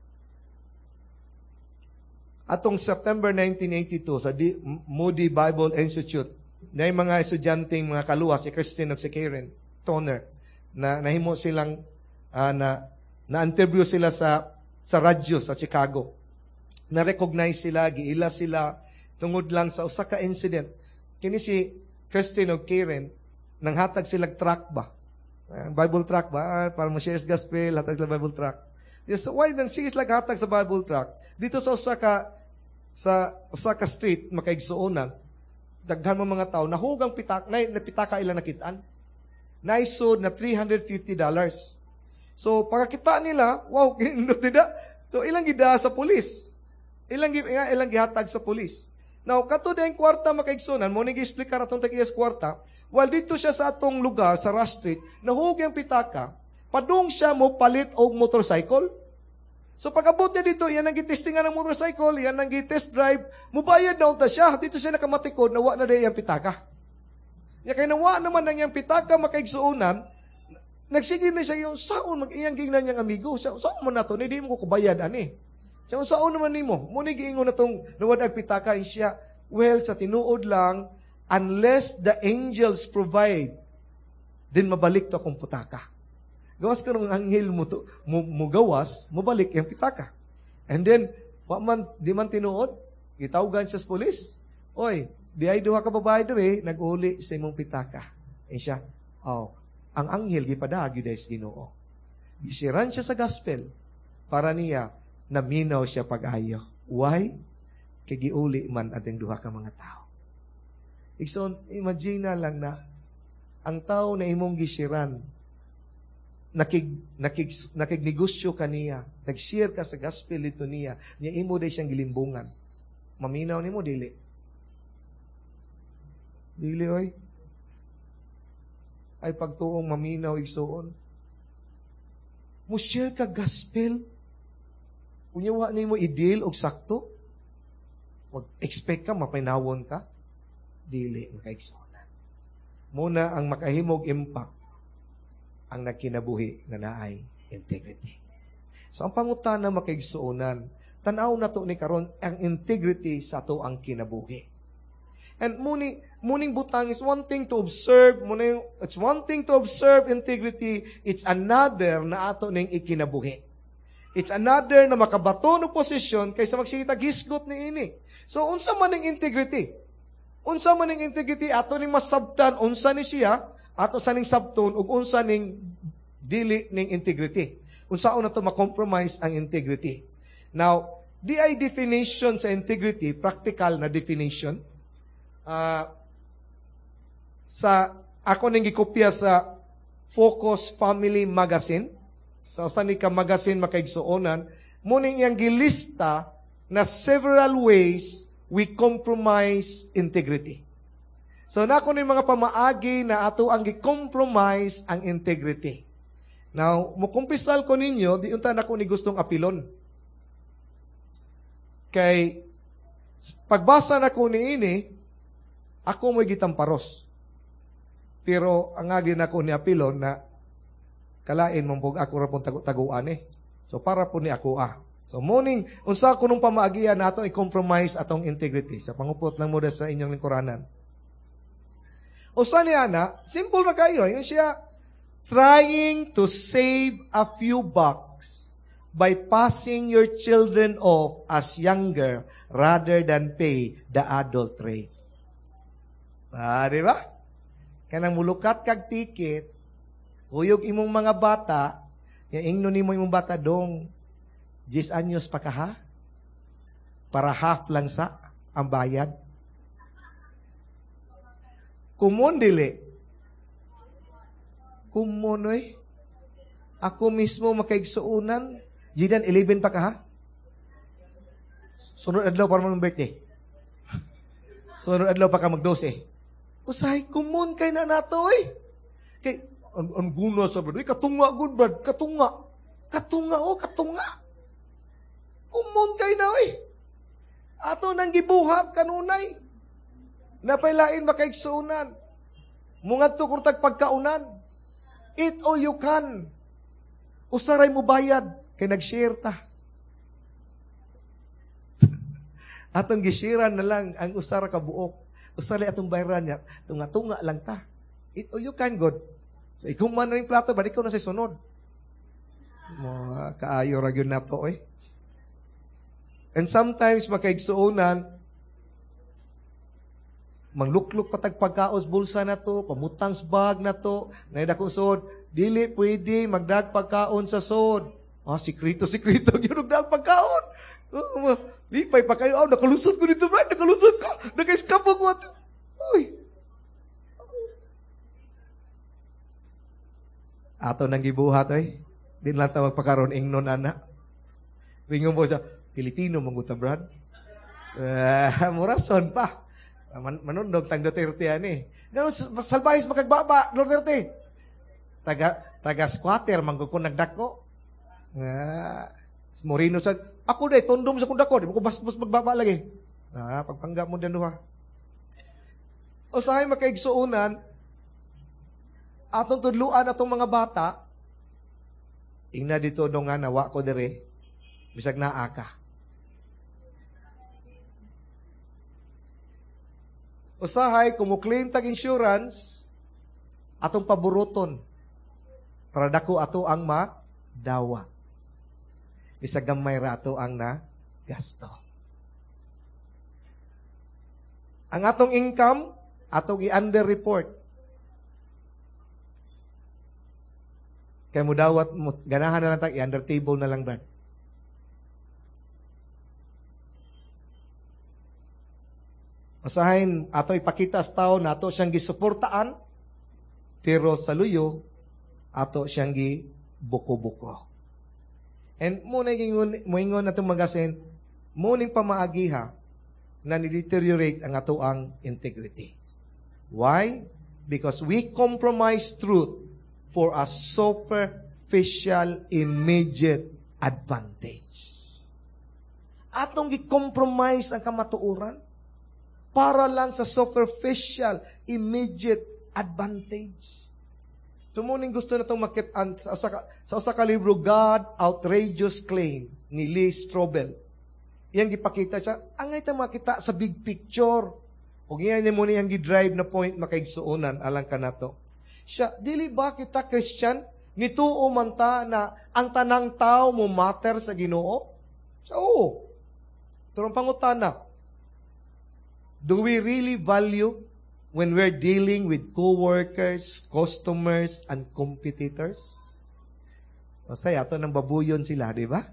Atong September 1982 sa Moody Bible Institute, na yung mga estudyanteng mga kaluwa, si Christine at si Karen Toner, na nahimo silang, na-interview sila sa radyo sa Chicago. Na-recognize sila, giila sila, tungod lang sa usa ka incident. Kini si Christine o Karen, nang hatag silang track ba? Bible track ba? Para mo shares gospel, hatag sila Bible track. Yes, so why nang sige sila hatag sa Bible track? Dito sa usa ka street, makaigsuonan, daghan mo mga tao, nahugang pitaka ilang nakitaan. Naisod na $350. So, pagkakita nila, wow, kinindot nila. So, ilang gida sa pulis. Ilang gihatag sa pulis. Now, kato din kwarta makaigsunan, mo nag-explicar atong tag-iyas kwarta, while dito siya sa atong lugar, sa Rush Street, nahugang pitaka, padung siya mo palit og motorcycle. So pag-abot niya dito, yan ang gitestingan ng motorcycle, yan ang gitest drive, mubayad na unta siya. Dito siya nakamatikod, nawa na rin yung pitaka. Ya kaya nawa naman ng yung pitaka makaigsuunan, nagsigil na siya yung saon, mag-iyang gingnan niyang amigo. Saon mo na to, hindi mo kubayad, ani. Siya, saon naman ni mo, muna giingon na itong nawad ang pitaka, siya, well, sa tinuod lang, unless the angels provide, din mabalik to akong pitaka. Gawas ka ng anghel mo to, mo gawas, mabalik yung pitaka. And then, di man tinuod, itawgan siya sa polis. Oy, di ay duha ka babae doon nag-uli sa imong pitaka. Siya, ang anghel, gipadagi dahil sa Ginoo. Gisiran siya sa gospel, para niya, naminaw siya pag-ayo. Why? Kay giuli man ating duha ka mga tao. So, imagine na lang na, ang tao na imong gisiran, nakignegosyo ka niya, nag-share ka sa gospel ito niya imo day siyang gilimbungan. Maminaw ni mo, dili. Dili, oy. Ay pagtuong maminaw, igsuon. Mo-share ka gospel, unyawa ni mo i-deal og sakto, mag-expect ka, mapinawon ka, dili, makaigsuonan. Muna ang makahimog impact, ang nagkinabuhi na naay integrity. So, ang pangutana makaigsuonan, tanaw na to ni karon ang integrity sa to ang kinabuhi. And muning butang is one thing to observe, it's one thing to observe integrity, it's another na ato ning ikinabuhi. It's another na makabato no posisyon kaysa magsita gisgot ni ini. So, unsa man ning integrity? Unsa man ning integrity ato ning masabtan unsa ni siya, ato sa ning sabton ug unsa ning dili ning integrity. Unsaon na to ma-compromise ang integrity. Now, di ay definition sa integrity, practical na definition. Sa ako ning gikopya sa Focus Family Magazine, sa usan ni ka magazine makaigsuonan, muning iyang gilista na several ways we compromise integrity. So, nako ni mga pamaagi na ato ang gi-compromise ang integrity. Now, mukumpisal ko ninyo, di unta nako ni gustong apilon. Kay, pagbasa nako ni ini, ako mo'y gitamparos. Pero, ang agi nako ni apilon na, kalain mong ako rapong tagu-taguan So, para po ni ako So, morning, unsa ko nung pamaagian na ato i-compromise atong integrity. Sa pangupot lang mo sa inyong lingkuranan. Usa niya na, simple na kayo. Yun siya, trying to save a few bucks by passing your children off as younger rather than pay the adult rate. Di ba? Kanang mulukat kag ticket, huyog imong mga bata, ingno nimo imong bata dong, 10 anyos pa ka ha? Para half lang sa ang bayad. Kumon dili. Kumonoy. Ako mismo makaigsuunan. Jidan, 11 pa ka ha? Sunod adlaw para mong birthday. Sunod adlaw pa ka mag-12. Usahay, kumon kay na nato eh. Kay, ang guna sa brad. Katunga, good brad. Katunga. Katunga. Kumon kay na eh. Ato nang gibuhat kanunay. Napailain makaigsuunan. Mungad to kurtag pagkaunan. Eat all you can. Usaray mo bayad. Kay nag-share ta. Atong gishiran na lang ang usara ka buok. Usaray atong bayaran niya. Tunga-tunga lang ta. Eat all you can, God. So, ikaw man na yung plato, balik ko na sa sunod. Mga kaayo ra gyud nato eh. And sometimes makaigsuunan, manglukluk patag pagkaos bulsa na to, pamutangs bag na to, naida ko sod, dili pwede magdag pagkaon sa sod. Sikrito, gyud dag pagkaon. Lipay pa kayo, nakalusot ko dito, Brad, nakalusot ko, naka-escapo ko. Uy. Ato nang gibuhat, eh. Di lang ta magpakaroon, ingnon, anak. Wingon po siya, Pilipino, manguta, Brad. Murason pa. Manundog, tang Duterte, yan eh. Salbahis makagbaba, Duterte. Taga-squatter, manggukon nagdako. Morino sa, ako day, tundom sa kundako, di mo ko bas-bas magbaba lagi. Pagpanggap mo din duha. O sahay makaigsuunan, atong tudluan atong mga bata, ingna dito nung nga nawa ko dire, bisag naa ka. Usahay, kumuklaim tag insurance, atong paburuton, para dako ato ang madawa. Isa gamay rato ang na gasto. Ang atong income, atong i-under-report. Kaya mo dawat, ganahan na lang tayo, i-under table na lang, Brad. Masahin, ato ipakita sa tao na ato siyang gisuportaan, pero sa luyo, ato siyang gibuko-buko. And muna moingon na itong magasin, muning pamaagiha na ni-deteriorate ang ato ang integrity. Why? Because we compromise truth for a superficial, immediate advantage. Atong gi-compromise ang kamatuoran para lang sa superficial, immediate advantage. Tumuning gusto na itong makitaan sa usa ka libro, God, Outrageous Claim, ni Lee Strobel. Iyang gipakita siya, angay ta makita sa big picture. O ngayon niya muna yung gi-drive na point makaigsuunan, alang ka na to. Siya, dili ba kita Christian? Nituo man ta na ang tanang tao mo matter sa Ginoo? Siya, oo. Pero ang pangutana, do we really value when we're dealing with co-workers, customers, and competitors? O saya, ito nang babuyon sila, di ba?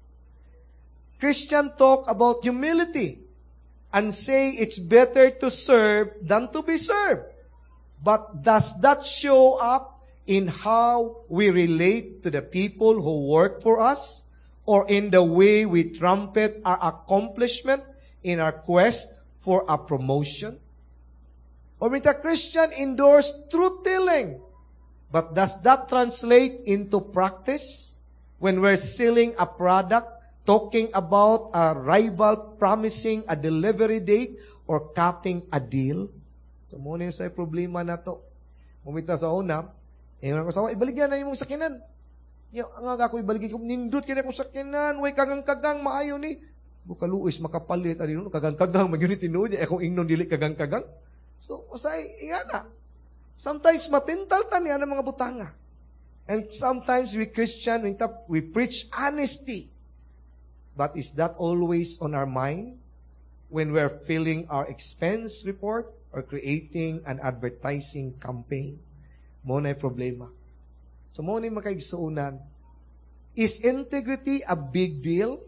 Christian talk about humility and say it's better to serve than to be served. But does that show up in how we relate to the people who work for us? Or in the way we trumpet our accomplishment in our quest for a promotion? Or when the Christian endorse truth-telling, but does that translate into practice when we're selling a product, talking about a rival promising a delivery date or cutting a deal? So, muna yung sa problema na to. Mumita sa una, ko sa ibaligyan na yung sakinan. Yung nga ako ibaligyan ko, nindot kaya kong sakinan, way kagang-kagang, maayo ni. Bukaluis, makapalit, kagang-kagang, mag-unit tinuod, akong ingnon dili kagang-kagang. So, usay, ingana. Sometimes matintal ta niya ng mga butanga. And sometimes we Christian, we preach honesty. But is that always on our mind when we're filling our expense report or creating an advertising campaign? Muna yung problema. So, muna yung makaigsuunan. Is integrity a big deal?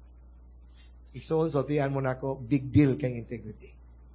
Igsuon, saltihan mo na ako, big deal kay integrity.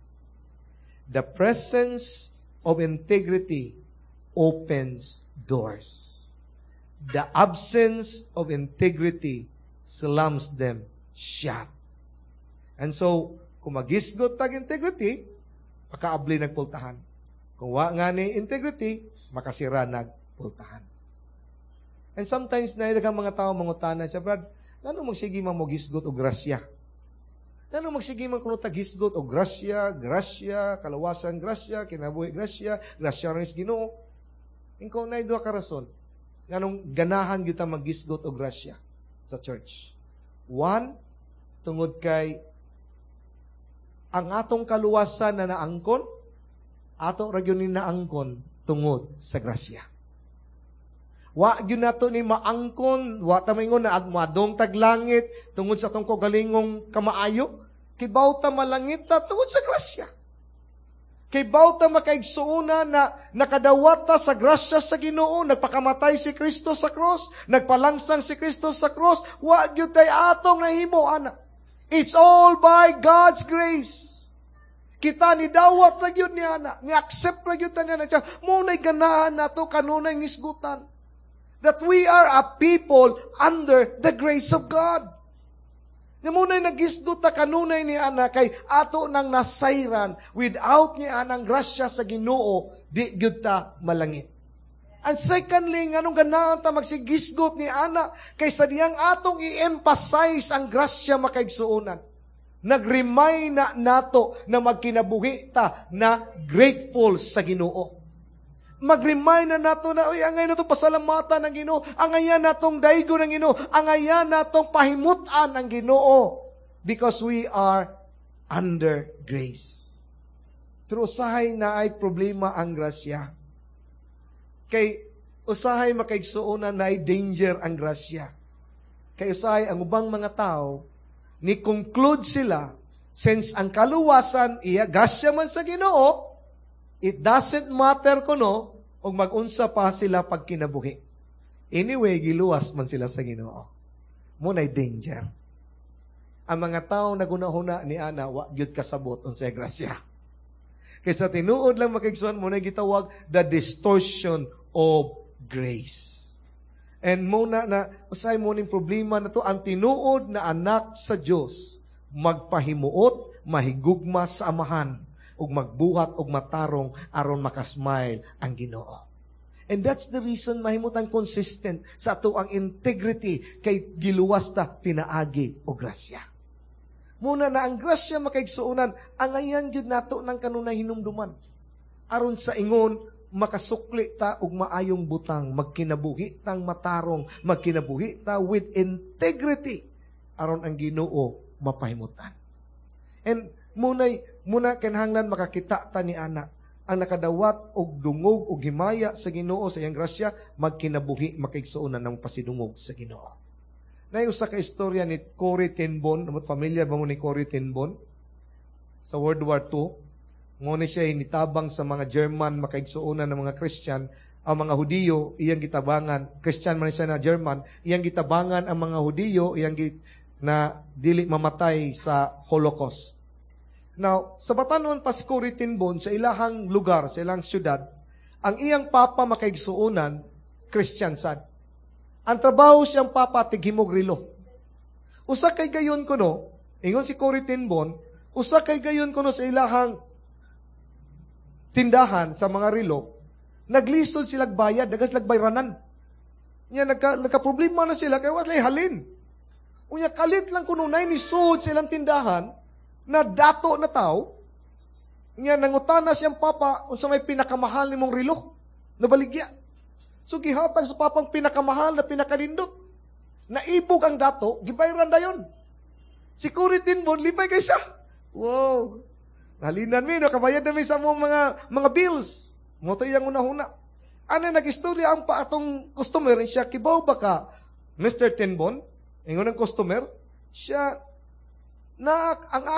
The presence of integrity opens doors. The absence of integrity slams them shut. And so, Kung magisgot tag integrity, makaabli nagpultahan. Kung wa nga ni integrity, makasira nagpultahan. And sometimes, nailagang mga tao mangutana siya, Brad, ano magsige man mo gisgot o grasya? Ano magsige man kuno tagisgot o grasya, kalawasan grasya, kinabuhi grasya rin is Ginoo. Ingko na duha ka rason. Nganong ganahan gyud ta magisgot o grasya sa church. One, tungod kay ang atong kaluwasan na naangkon, ato ra gyud ni naangkon tungod sa grasya. Wa gyud nato ni maangkon, wa ta maingon na admadong taglangit tungod sa atong kagalingong kamaayo, kibaw ta malangit ta tungod sa grasya. Kibaw ta makaigsuuna na nakadawat ta sa grasya sa Ginoo, nagpakamatay si Kristo sa cross, nagpalangsang si Kristo sa cross, wa gyud tay atong nahimo ana. It's all by God's grace. Kita ni dawat ra gyud ni ana, ni accept ra gyud ta niya siya. Mo nay ganahan nato kanunay ngisgutan that we are a people under the grace of God. Nga muna'y nagisdo ta kanunay ni ana kay ato nang nasayran without ni anang grasya sa Ginoo, di gyud ta malangit. And secondly, nganong ganahan ta magsigisgot ni ana kay sa diyang atong i-emphasize ang grasya makaigsuonan. Nag-remind na nato na magkinabuhi ta na grateful sa Ginoo. Mag-remind na nato na, angay na itong pasalamatan ng Ginoo, angay na itong daigo ng Ginoo, angay na itong pahimutan ng Ginoo, because we are under grace. Pero usahay na ay problema ang grasya. Kay usahay makaigsuonan na ay danger ang grasya. Kay usahay ang ubang mga tao, ni conclude sila, since ang kaluwasan iya grasya man sa Ginoo, it doesn't matter kuno og mag-unsa pa sila pag kinabuhi. Anyway, giluwas man sila sa Ginoo. Muna'y danger. Ang mga tao nagunahuna ni ana wa gyud kasabot unsay grasya. Kaysa tinuod lang makaigsuon mo na gitawag the distortion of grace. And muna na usay mo ning problema na to, ang tinuod na anak sa Dios magpahimuot, mahigugma sa amahan, ug magbuhat ug matarong aron makasmile ang Ginoo. And that's the reason mahimutang consistent sa ato ang integrity kay giluwas ta pinaagi o grasya. Muna na ang grasya makaigsuonan, angayan gyud nato ng kanunay hinumduman. Aron sa ingon makasukli ta og maayong butang, magkinabuhi tang matarong, magkinabuhi ta with integrity aron ang Ginoo mapahimutan. And muna kinahanglan makakita ta ni ana ang nakadawat og dungog og himaya sa Ginoo sa iyang grasya, magkinabuhi makaigsuonan ng pasidungog sa Ginoo. Nay usa ka istorya ni Corrie ten Boom, familiar ba mo ni Corrie ten Boom? Sa World War II, mo ni siya nitabang sa mga German makaigsuonan ng mga Christian, ang mga Hudiyo iyang gitabangan, Christian man siya na German, iyang gitabangan ang mga Hudiyo, na dili mamatay sa Holocaust. Now, sa batanon pa si Corrie ten Boom, sa ilahang lugar, sa ilang syudad, ang iyang papa makaigsuonan, Christian sad. Ang trabaho siyang papa, tighimog rilo. Usa kay gayon kuno, ingon si Corrie ten Boom, usa kay gayon kuno sa ilahang tindahan sa mga rilo, naglisod silang bayad, dagas lagbayranan. Nya nagka-problema na sila, kaya walay halin. Unya kalit lang kuno nay ni sud sa ilang tindahan, na dato na tao, nga nangutana siyang papa, unsa may pinakamahal nimong rilo, nabaligya. So gihatag sa papang pinakamahal na pinakalindot. Naibog ang dato, gibayran dayon. Si Corrie ten Boom, lipay kay siya. Wow. Nalinan mi, no, kabayad na mi sa mga bills. Moto iyang una-una. Ano nag-istorya ang paatong customer, siya, kibaw ba ka, Mr. ten Boom, ingon ang customer, siya, na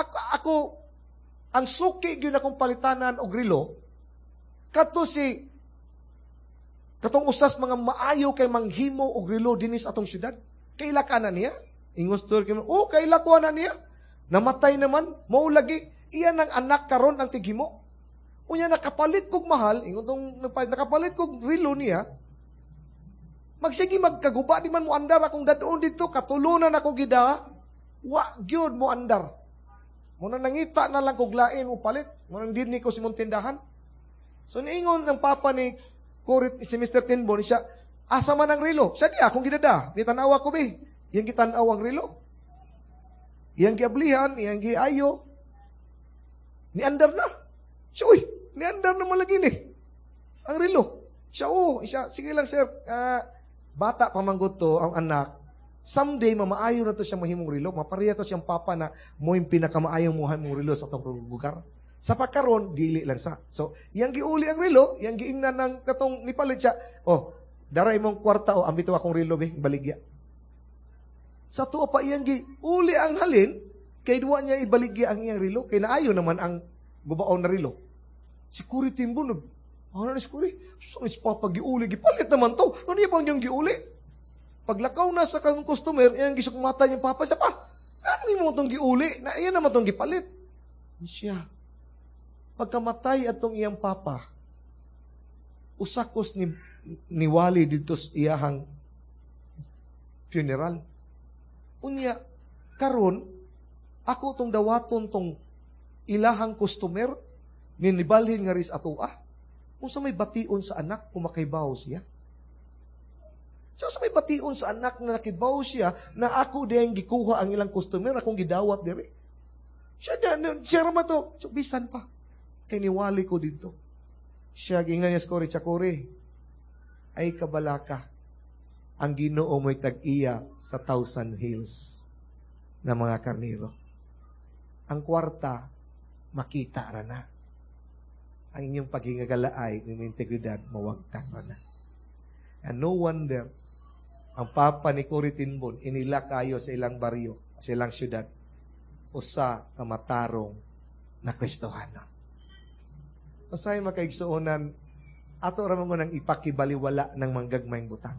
ang suki gyud akong palitanan og rilo kadto si katong usas mga maayo kay manghimo og rilo dinis atong syudad. Kaila ka na niya? Ingon store kay kaila ko na niya. Namatay naman, mao lagi iyan ang anak karon ang tighimo. Unya nakapalit kog mahal, ingon tong nakapalit kog rilo niya. Magsige magkaguba di man mo andar akong dadon dito, katulunan ako gida. Wa gyud mo andar. Muna nangita na lang kog lain mo palit. Muna din ko si mong tindahan. So niingon ng papa ni Cory, si Mr. Tinbon, siya, asa man ang relo? Siya di akong gidada. Di tanawa ko be. Yang gitanaw ang relo. Yang giablihan, yang giayo. Niandar na. Siya, uy, niandar na malagi ni. Ang relo. Siya, sige lang sir, bata pamanggot to, ang anak, someday, mamaayo na to siya mahimong relo, mapariya to siyang papa na mo yung pinakamaayong mong relo sa itong lugar. Sa pagkaroon, dili lang sa. So, yang giuli ang relo, yang giingnan ng katong nipalit siya, daray mong kwarta, ambito akong relo, baligya. Sa tuwa pa iyang giuli ang halin, kay duwa niya ibaligya ang iyang relo, kay naayo naman ang gubaon na relo. Si Cory Tinbon, ano si Cory? So, papagiuli, gipalit naman to. Ano yung pang niyang giuli? Paglakaw na sa kang customer, iyang gisukmata niyang papa siya pa. Ano mo itong giuli? Na iyan naman itong gipalit. Siya. Pagkamatay atong iyang papa, usakos ni Wally dito sa iyahang funeral. Unya, karon ako tong dawaton tong ilahang customer, ninibalhin nga ris ato kung sa may bation sa anak, kung makaibaw siya. So sa may bation sa anak na nakibaw siya, na ako din gikuha ang ilang customer, akong gidawat diri. Siya naman to, so, bisan pa. Kay niwali ko dito. Siya, gingnan niya sa Cory, ay kabalaka, ang Ginoo mo'y tag-iya sa 1,000 hills na mga karnero. Ang kwarta, makita ra na. Ang inyong paghingagalaay ng integridad, mawagtang ra na. And no wonder, ang papa ni Cory Tinbon, inila kayo sa ilang baryo, sa ilang syudad, usa ka matarong na Kristohano. Usay makaigsuonan, ato ramon mo nang ipakibaliwala ng manggagmayng butang.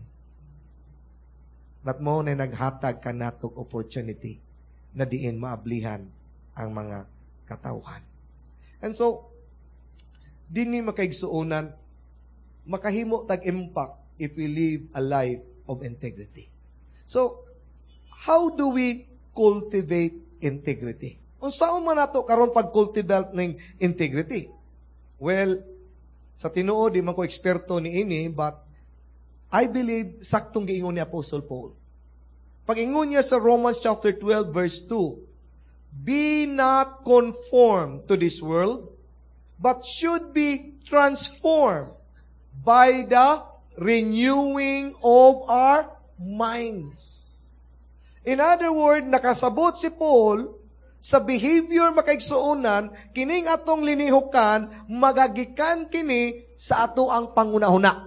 But mo na naghatag ka natog opportunity na diin maablihan ang mga katawhan. And so, din ni makaigsuonan, makahimo tag-impact if we live a life of integrity. So, how do we cultivate integrity? Unsaon man nato karon pag-cultivate ng integrity? Well, sa tinuod, di man ko eksperto ni ini, but I believe saktong giingon ni Apostle Paul. Pag-ingon niya sa Romans chapter 12 verse 2, be not conformed to this world, but should be transformed by the renewing of our minds. In other words, nakasabot si Paul sa behavior makaigsuonan, kining atong linihukan, magagikan kini sa ato ang pangunahuna.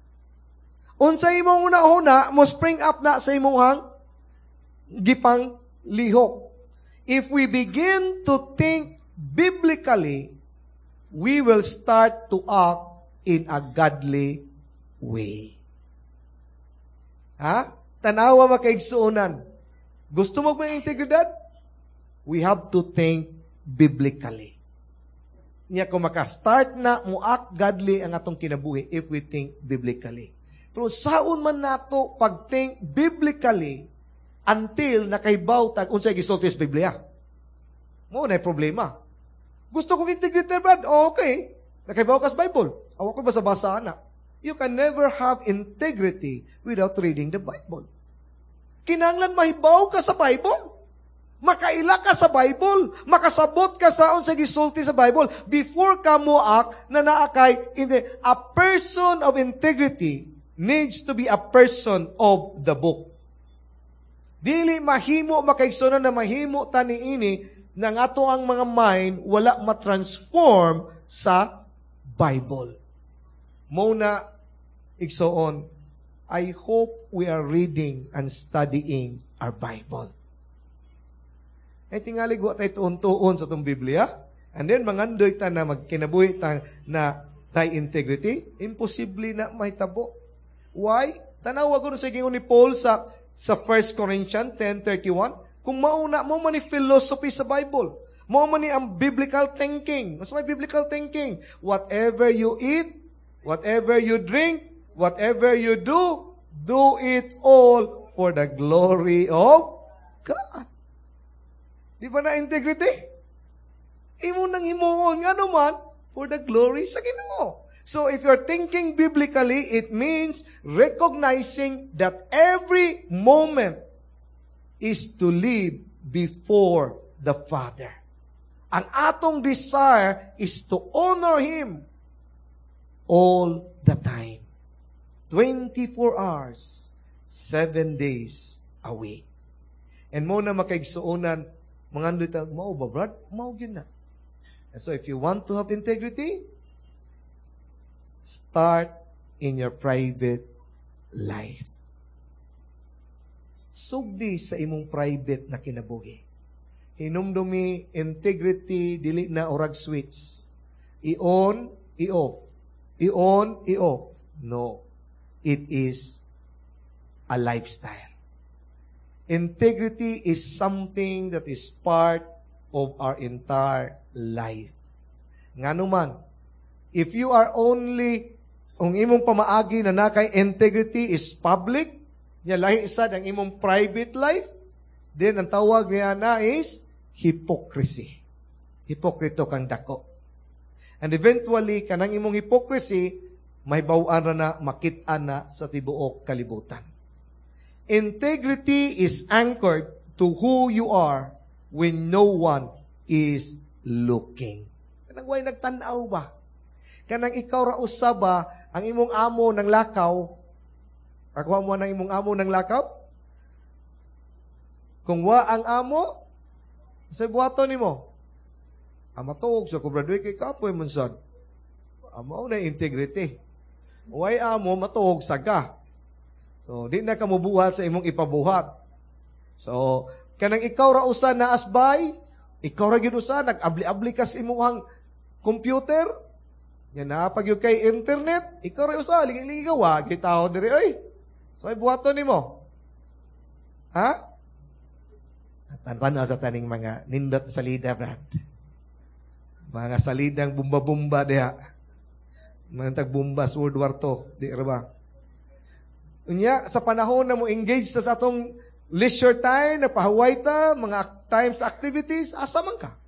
Unsa imong unahuna, mo spring up na sa imong gipang lihok. If we begin to think biblically, we will start to act in a godly way. Tanawa makaigsuonan. Gusto mo may integridad? We have to think biblically. Niya kung makastart na muak godly ang atong kinabuhi if we think biblically. Pero saon man nato pag-think biblically until nakaibaw tag unsay gisulti sa Biblia. Mo na problema. Gusto kong integrity, Brad? Okay. Nakaibaw ka sa Bible. Awa ko basa-basa na. You can never have integrity without reading the Bible. Kinanglan mahibaw ka sa Bible. Makaila ka sa Bible, makasabot ka sa unsay gisulti sa Bible before ka moak na naakay a person of integrity needs to be a person of the book. Dili mahimo makaigsunan na mahimo tani ini nang ato ang mga mind wala matransform sa Bible. Muna igsoon, I hope we are reading and studying our Bible. Tingali wa tayo tuon-tuon sa itong Biblia. And then, mangandoy ta na magkinabuhi ta na tayo integrity. Imposible na mahitabo. Why? Tanawa ko sa gingon ni Paul sa 1 Corinthians 10:31. Kung mauna mo man ni philosophy sa Bible, mo man ni ang biblical thinking. Mas may biblical thinking. Whatever you eat, whatever you drink, whatever you do it all for the glory of God. Di ba na integrity? imo nang himuon nga naman for the glory sa Ginoo. So if you're thinking biblically, it means recognizing that every moment is to live before the Father. Ang atong desire is to honor Him all the time. 24 hours, 7 days a week. And mo na makaigsuunan, mga andita, mao ba, Brad? Mao yun na. And so if you want to have integrity, start in your private life. Sugdi sa imong private na kinabuhi. Hinumdumi, integrity, dili na orag switch. I-on, i-off. I-on, i-off. No. It is a lifestyle. Integrity is something that is part of our entire life. Nga naman, if you are only, ang imong pamaagi na nakay integrity is public, niya lahi sad ang imong private life, then ang tawag niya na is hypocrisy. Hipokrito kang dako. And eventually, kanang imong hypocrisy, may bawaan na makitaan na sa tibuok kalibutan. Integrity is anchored to who you are when no one is looking. Kanang way nagtanaw ba? Kanang ikaw ra usaba ang imong amo ng lakaw, akaw mo ng imong amo ng lakaw? Kung wa ang amo, sa buhaton nimo, amatuog sa kubradoy kay kapoy man sad. Amo na integrity. Way amo matuog saga. So di na ka mobuhat sa imong ipabuhat. So kanang ikaw ra usa na asbay, ikaw ra gyud usa nag-abli-abli ka sa imong computer. Yan na pag yung kay internet, ikaw ra usa ligaw-ligaw kay tao diri oy. So ay buhaton nimo. Ha? Tantan sa taning mga nindot salida, Brad. Mga salidang bumba-bumba diha. Mga tagbumba sa World War II. Di ba? Unya, sa panahon na mo engage sa atong leisure time, napahawaii ta, mga times activities, asa man ka?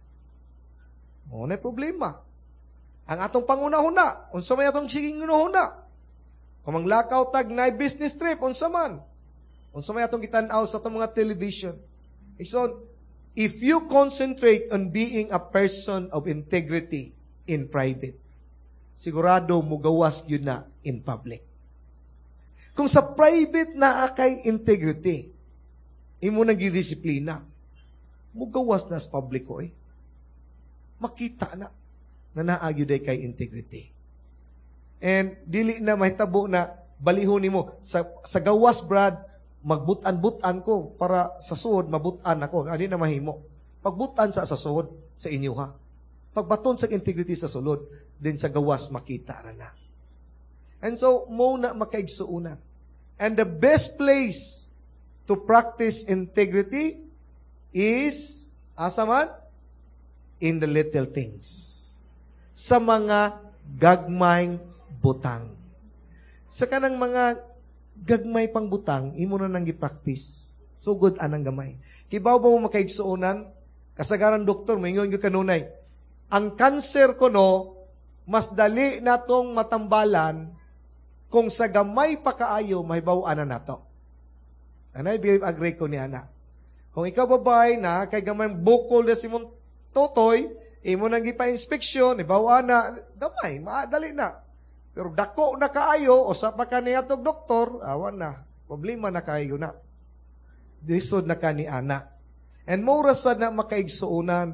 O, na problema. Ang atong pangunahuna, unsa may atong siging unahuna. Kung manglakaw tag na business trip, unsa man. Unsa may atong gitan-aw sa atong mga television. So, if you concentrate on being a person of integrity in private, sigurado mugawas yun na in public. Kung sa private na kay integrity, imo nang gidisiplina, mugawas na sa publiko makita na naagyo kay integrity. And dili na mahitabo na balihon nimo sa gawas, Brad, magbutan-butan ko para sa suod mabutan ako. Ani na mahimo. Pagbutan sa suod sa inyo ha. Pagbaton sa integrity sa sulod, din sa gawas makita ra na. And so mo na makaigsuunan. And the best place to practice integrity is asa man? In the little things. Sa mga gagmayng butang. Sa kanang mga gagmay pang butang, imo na nang gi-practice. Sugod anang gamay. Kibaw ba mo makaigsuunan? Kasagaran doktor, maingon yung kanunay, ang cancer ko no, mas dali natong matambalan kung sa gamay pa kaayo, mahibaw na nato. And I believe, agree ko ni Ana. Kung ikaw babay na, kay gamay bukol na si mong totoy, imo nang gipa-inspeksyon, ibaw na, gamay, madali na. Pero dako na kaayo, o sa pa kaniyatog doktor, awan na. Problema na kaayo na. Disod na ka ni Ana. And mura sa na makaigsuunan.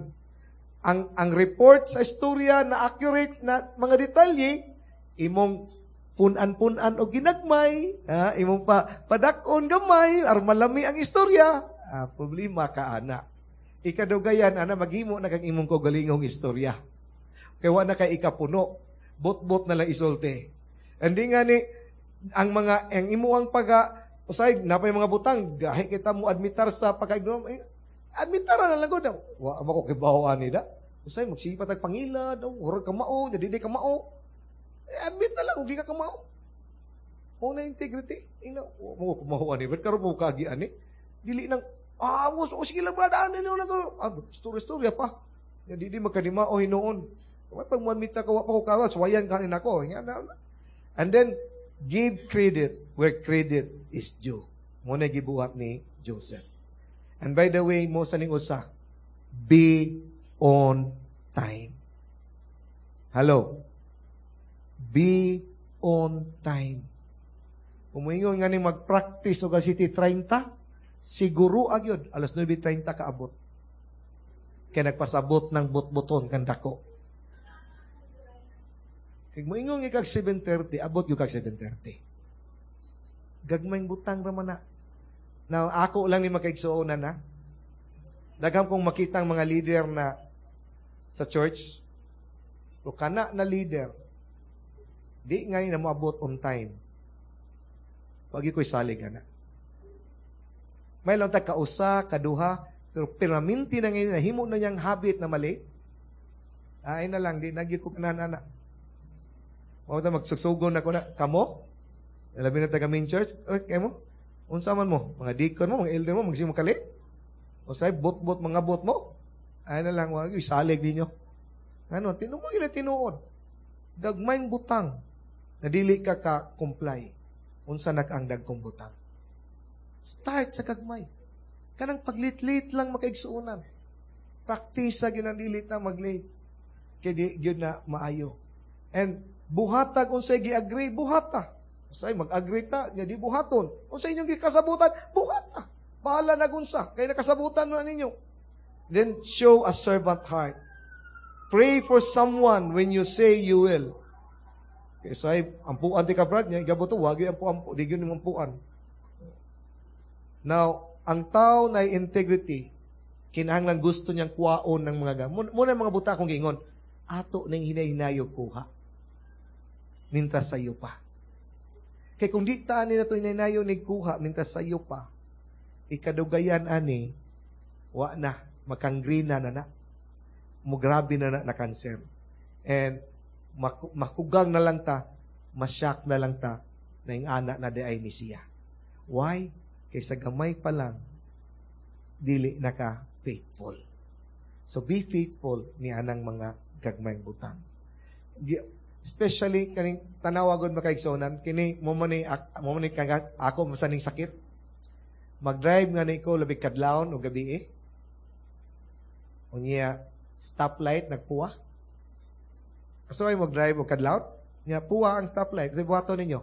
Ang report sa istorya na accurate na mga detalye, imong punan-punan o ginagmay, imong padakon gamay, ar malami ang istorya, problema ka, Ana. Ikadugayan, Ana, maghimo na kang imong kogalingong istorya. Kaya na kay ikapuno. Bot-bot na lang isulti. Hindi nga ni, ang imuang usay, napay mga butang, gahi kita mo admitar sa pagkaignom, admitar na lang ko na, wa ko kibahoan nila. Usay, magsipat ang pangilad, urag ka mao, hindi ka mao. Admit na lang, hindi ka mao. O na integrity, mo kumahuan ni, ba't karoon mo kagian ni? Dili nang, sige lang ba, daan nyo na to. Story-story pa. Di magkanima o hinoon. Pag muamita ka, wapa ko kawas, wayan kanin ako. And then, give credit where credit is due. Muna gibuhat ni Joseph. And by the way, mo sa ning usa, be on time. Hello? Be on time. Kung moingon nga ni mag-practice o City 30, siguro agyod, alas 9:30 kaabot. Kaya nagpasabot ng bot-boton kan dako. Kaya moingon nga kag 7:30, abot yung kag 7:30. Gagmayng butang raman na. Now, ako lang ni makaigsuonan na. Dagham kong makita ang mga leader na sa church. O kana na leader, di nga na moabot on time. Pagi ko'y salig na. May lang ta kausa, kaduha, pero piraminti na ngayon, nahimo na niyang habit na mali. Ay na lang, di nagyo ko kanana. Mawata magsugsugon na ko na, kamo? Labi na taga main church, kayo mo? Unsa man mo? Mga deacon mo, mga elder mo, magsimong kali? O say, bot-bot mga bot mo? Ay na lang, wag salig ninyo. Ano, tinumagin na tinuod. Gagmayng butang, na dili ka ka-comply. Unsa nag-ang dagkong butang. Start sa gagmay. Kanang paglit-lit lang makaigsuunan. Practice sa ginadilit na mag-late. Kaya di yun na maayo. And buhata kung sa'y gi-agree, buhata. Sa'y mag-agree ta, niya di buhaton. Kung sa inyong gikasabutan, buhata. Bahala na gunsa. Kaya nakasabutan na ninyo. Then show a servant heart. Pray for someone when you say you will. Kaya sa'y, ampuan di ka brad niya, igabo to, wagi ampu-ampu, di yun yung ampuan. Now, ang tao na integrity, kinahanglan gusto niyang kuwaon ng mga gamon. Muna mga buta kong gingon, ato nang hinay-hinayo kuha. Mintas sa iyo pa. Kaya kung di taan nila ito hinay-hinayo ni kuha, mintas sa iyo pa, ikadugayan ani, wa na, makangrina na na. Mugrabe na cancer. And makugang na lang ta, masyak na lang ta, na yung anak na di ay ni siya. Why? Kaysa gamay pa lang, dili naka-faithful. So be faithful ni anang mga gagmayng butang. Especially, kaning tanawagon makaigsonan, kini mo man ni kagat, ako masaning sakit, mag-drive nga na ko, labig kadlawon o gabi o niya, stoplight, nagpuwa. Kasi ay mag-drive o kadlawon, niya, puwa ang stoplight, kasi buhato ninyo.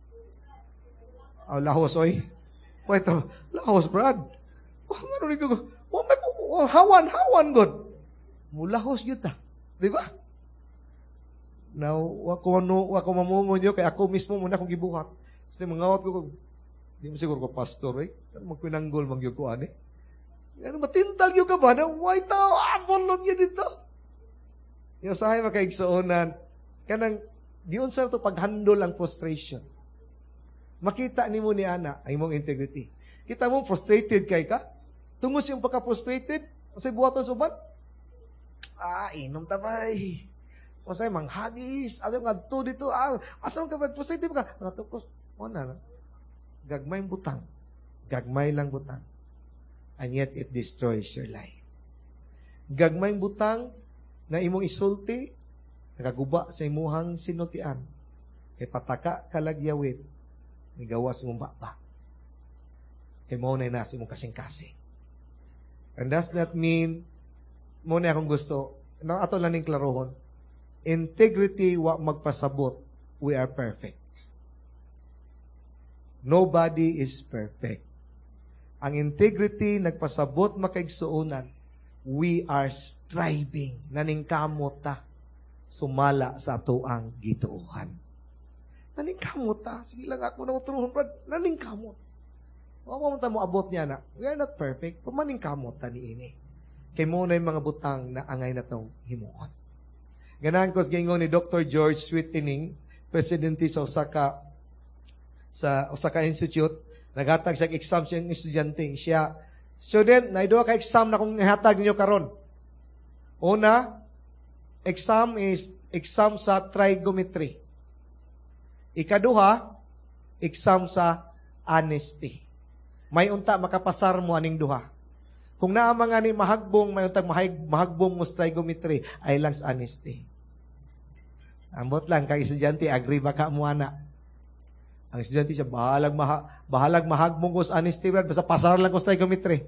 Lahos, oy. Wait, lahos, Brad. Ano rin ko? Hawan, God. Mulahos yun ta. Di ba? Now, wako mamungon nyo, kaya ako mismo muna akong gibuhat. Kasi mangawat ko, di mo siguro ko pastor, eh. Magpinanggol, magyog ko, ane. Ano, matintal yun ka ba? Na, why tao? Bolot yun dito. Yung sahay makaigsuonan, kanang, diyon sa ito, paghandol ang frustration. Makita ni mo ni Ana ay mong integrity. Kita mo, frustrated kay ka? Tungos yung pagka-frustrated, kasi buhaton suban, inom tabay. O say, manghagis, asa nga to dito, asa ka ba, frustrated ka? Tukos, na, gagmay butang. Gagmay lang butang. And yet, it destroys your life. Gagmay butang, na imong isulti, nakaguba sa imuhang sinultian. Kay pataka kalagyawit, nigawas mong baba. Kaya mo na nasa mong kasing-kasing. And does not mean, mo na akong gusto, ato lang ng klarohon, integrity wa magpasabot, we are perfect. Nobody is perfect. Ang integrity, nagpasabot makaigsuunan, we are striving, naningkamot ta, sumala sa atuang gituuhan. Naningkamot ta. Sige lang ako na uturuhon, Brad. Naningkamot. Huwag mo abot niya na, we are not perfect, pamaningkamot ta ni ini. Kaya muna yung mga butang na angay na itong himuon. Ganahan ko sa ni Dr. George Sweetening, presidente sa Osaka Institute, naghatag siya exam siyang estudyante. Siya, student, naidoa ka exam na kung ihatag niyo karon. Una, exam sa trigonometry. Ikaduha, exam sa honesty. May unta makapasar mo aning duha. Kung naamang nga ni mahagbong, may utang mahagbong mo strigometry, ay lang sa honesty. Ambot lang, kay estudyante, agree ba ka mo ana? Ang estudyante siya, bahalag mahagbong ko sa honesty, basta pasar lang ko strigometry.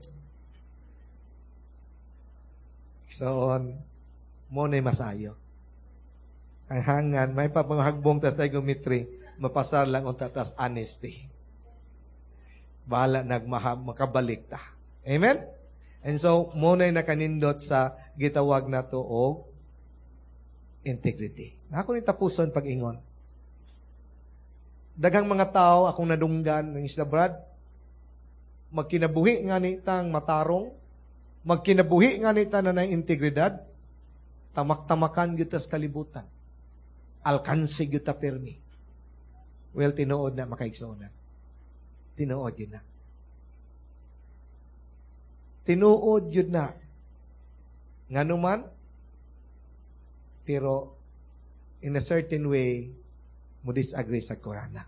So, mo na'y masayo. Ang hangan, may papangahagbong tas strigometry, mapasar lang unta tas honesty. Bahala makabalik ta. Amen? And so, muna'y nakanindot sa gitawag na to o integrity. Ako ni tapuson pag-ingon. Daghang mga tao, akong nadunggan ng Isla Brad, magkinabuhi nga nitang matarong, magkinabuhi nga nita na ng integridad, tamak-tamakan gyud sa kalibutan. Alkanse gyud ta permi. Well, tinuod na makaigsunan. Tinuod yun na. Tinuod yun na. Nga naman, pero in a certain way, mo disagree sa Quran.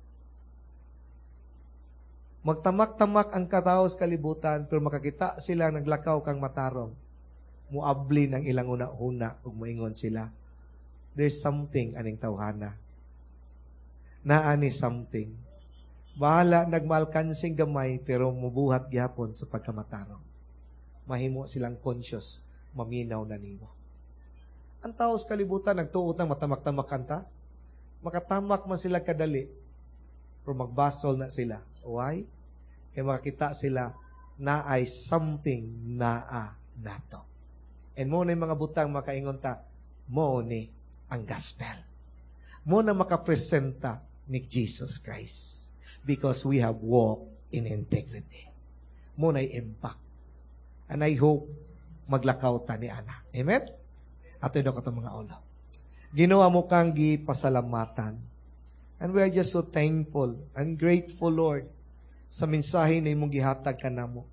Magtamak-tamak ang katao sa kalibutan, pero makakita sila naglakaw kang matarong. Muabli ng ilang una-una ug moingon sila. There's something aning tawhana. Naani something. Bahala nagmalkansing gamay pero mubuhat gyapon sa pagkamatarong. Mahimo silang conscious, maminaw na nimo. Ang tao sa kalibutan nagtuot ng matamak-tamak kanta. Makatamak man sila kadali. Pero magbasol na sila. Why? Kaya makakita sila na ay something naa nato. And mo na yung mga butang makaingon ta, mo ni ang gospel. Mo na makapresenta ni Jesus Christ. Because we have walked in integrity. Mo na impact. And I hope maglakaw ta ni Ana. Amen? Ato ito ka mga ulo. Ginawa mo kang gipasalamatan. And we are just so thankful and grateful, Lord, sa mensahe na imong gihatag ka namo.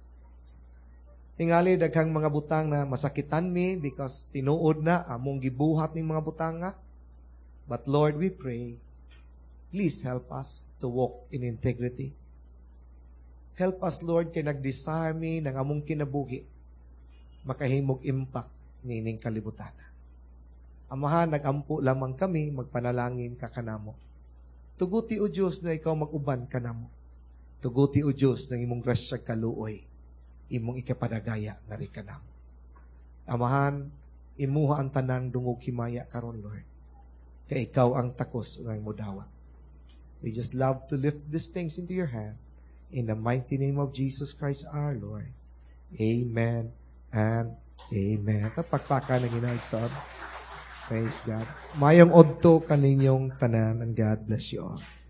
Tingali daghang mga butang na masakitan mi because tinuod na among gibuhat ning mga butanga. But Lord, we pray, please help us to walk in integrity. Help us, Lord, kay nag-desire mi ng among kinabuhi, makahimog impact nining kalibutan. Amahan, nag-ampo lamang kami, magpanalangin ka kanamo. Tuguti o Diyos na ikaw mag-uban kanamo. Tuguti o Diyos ng imong grasya kaluoy, imong ikapadagaya na rin kanamo. Amahan, imuha ang tanang dungog himaya karon, Lord. Kaya ikaw ang takos ng mudawat. We just love to lift these things into your hand. In the mighty name of Jesus Christ our Lord. Amen and amen. Pagpakan ng ginaigsoon. Praise God. Mayong odto kaninyong tanan, and God bless you all.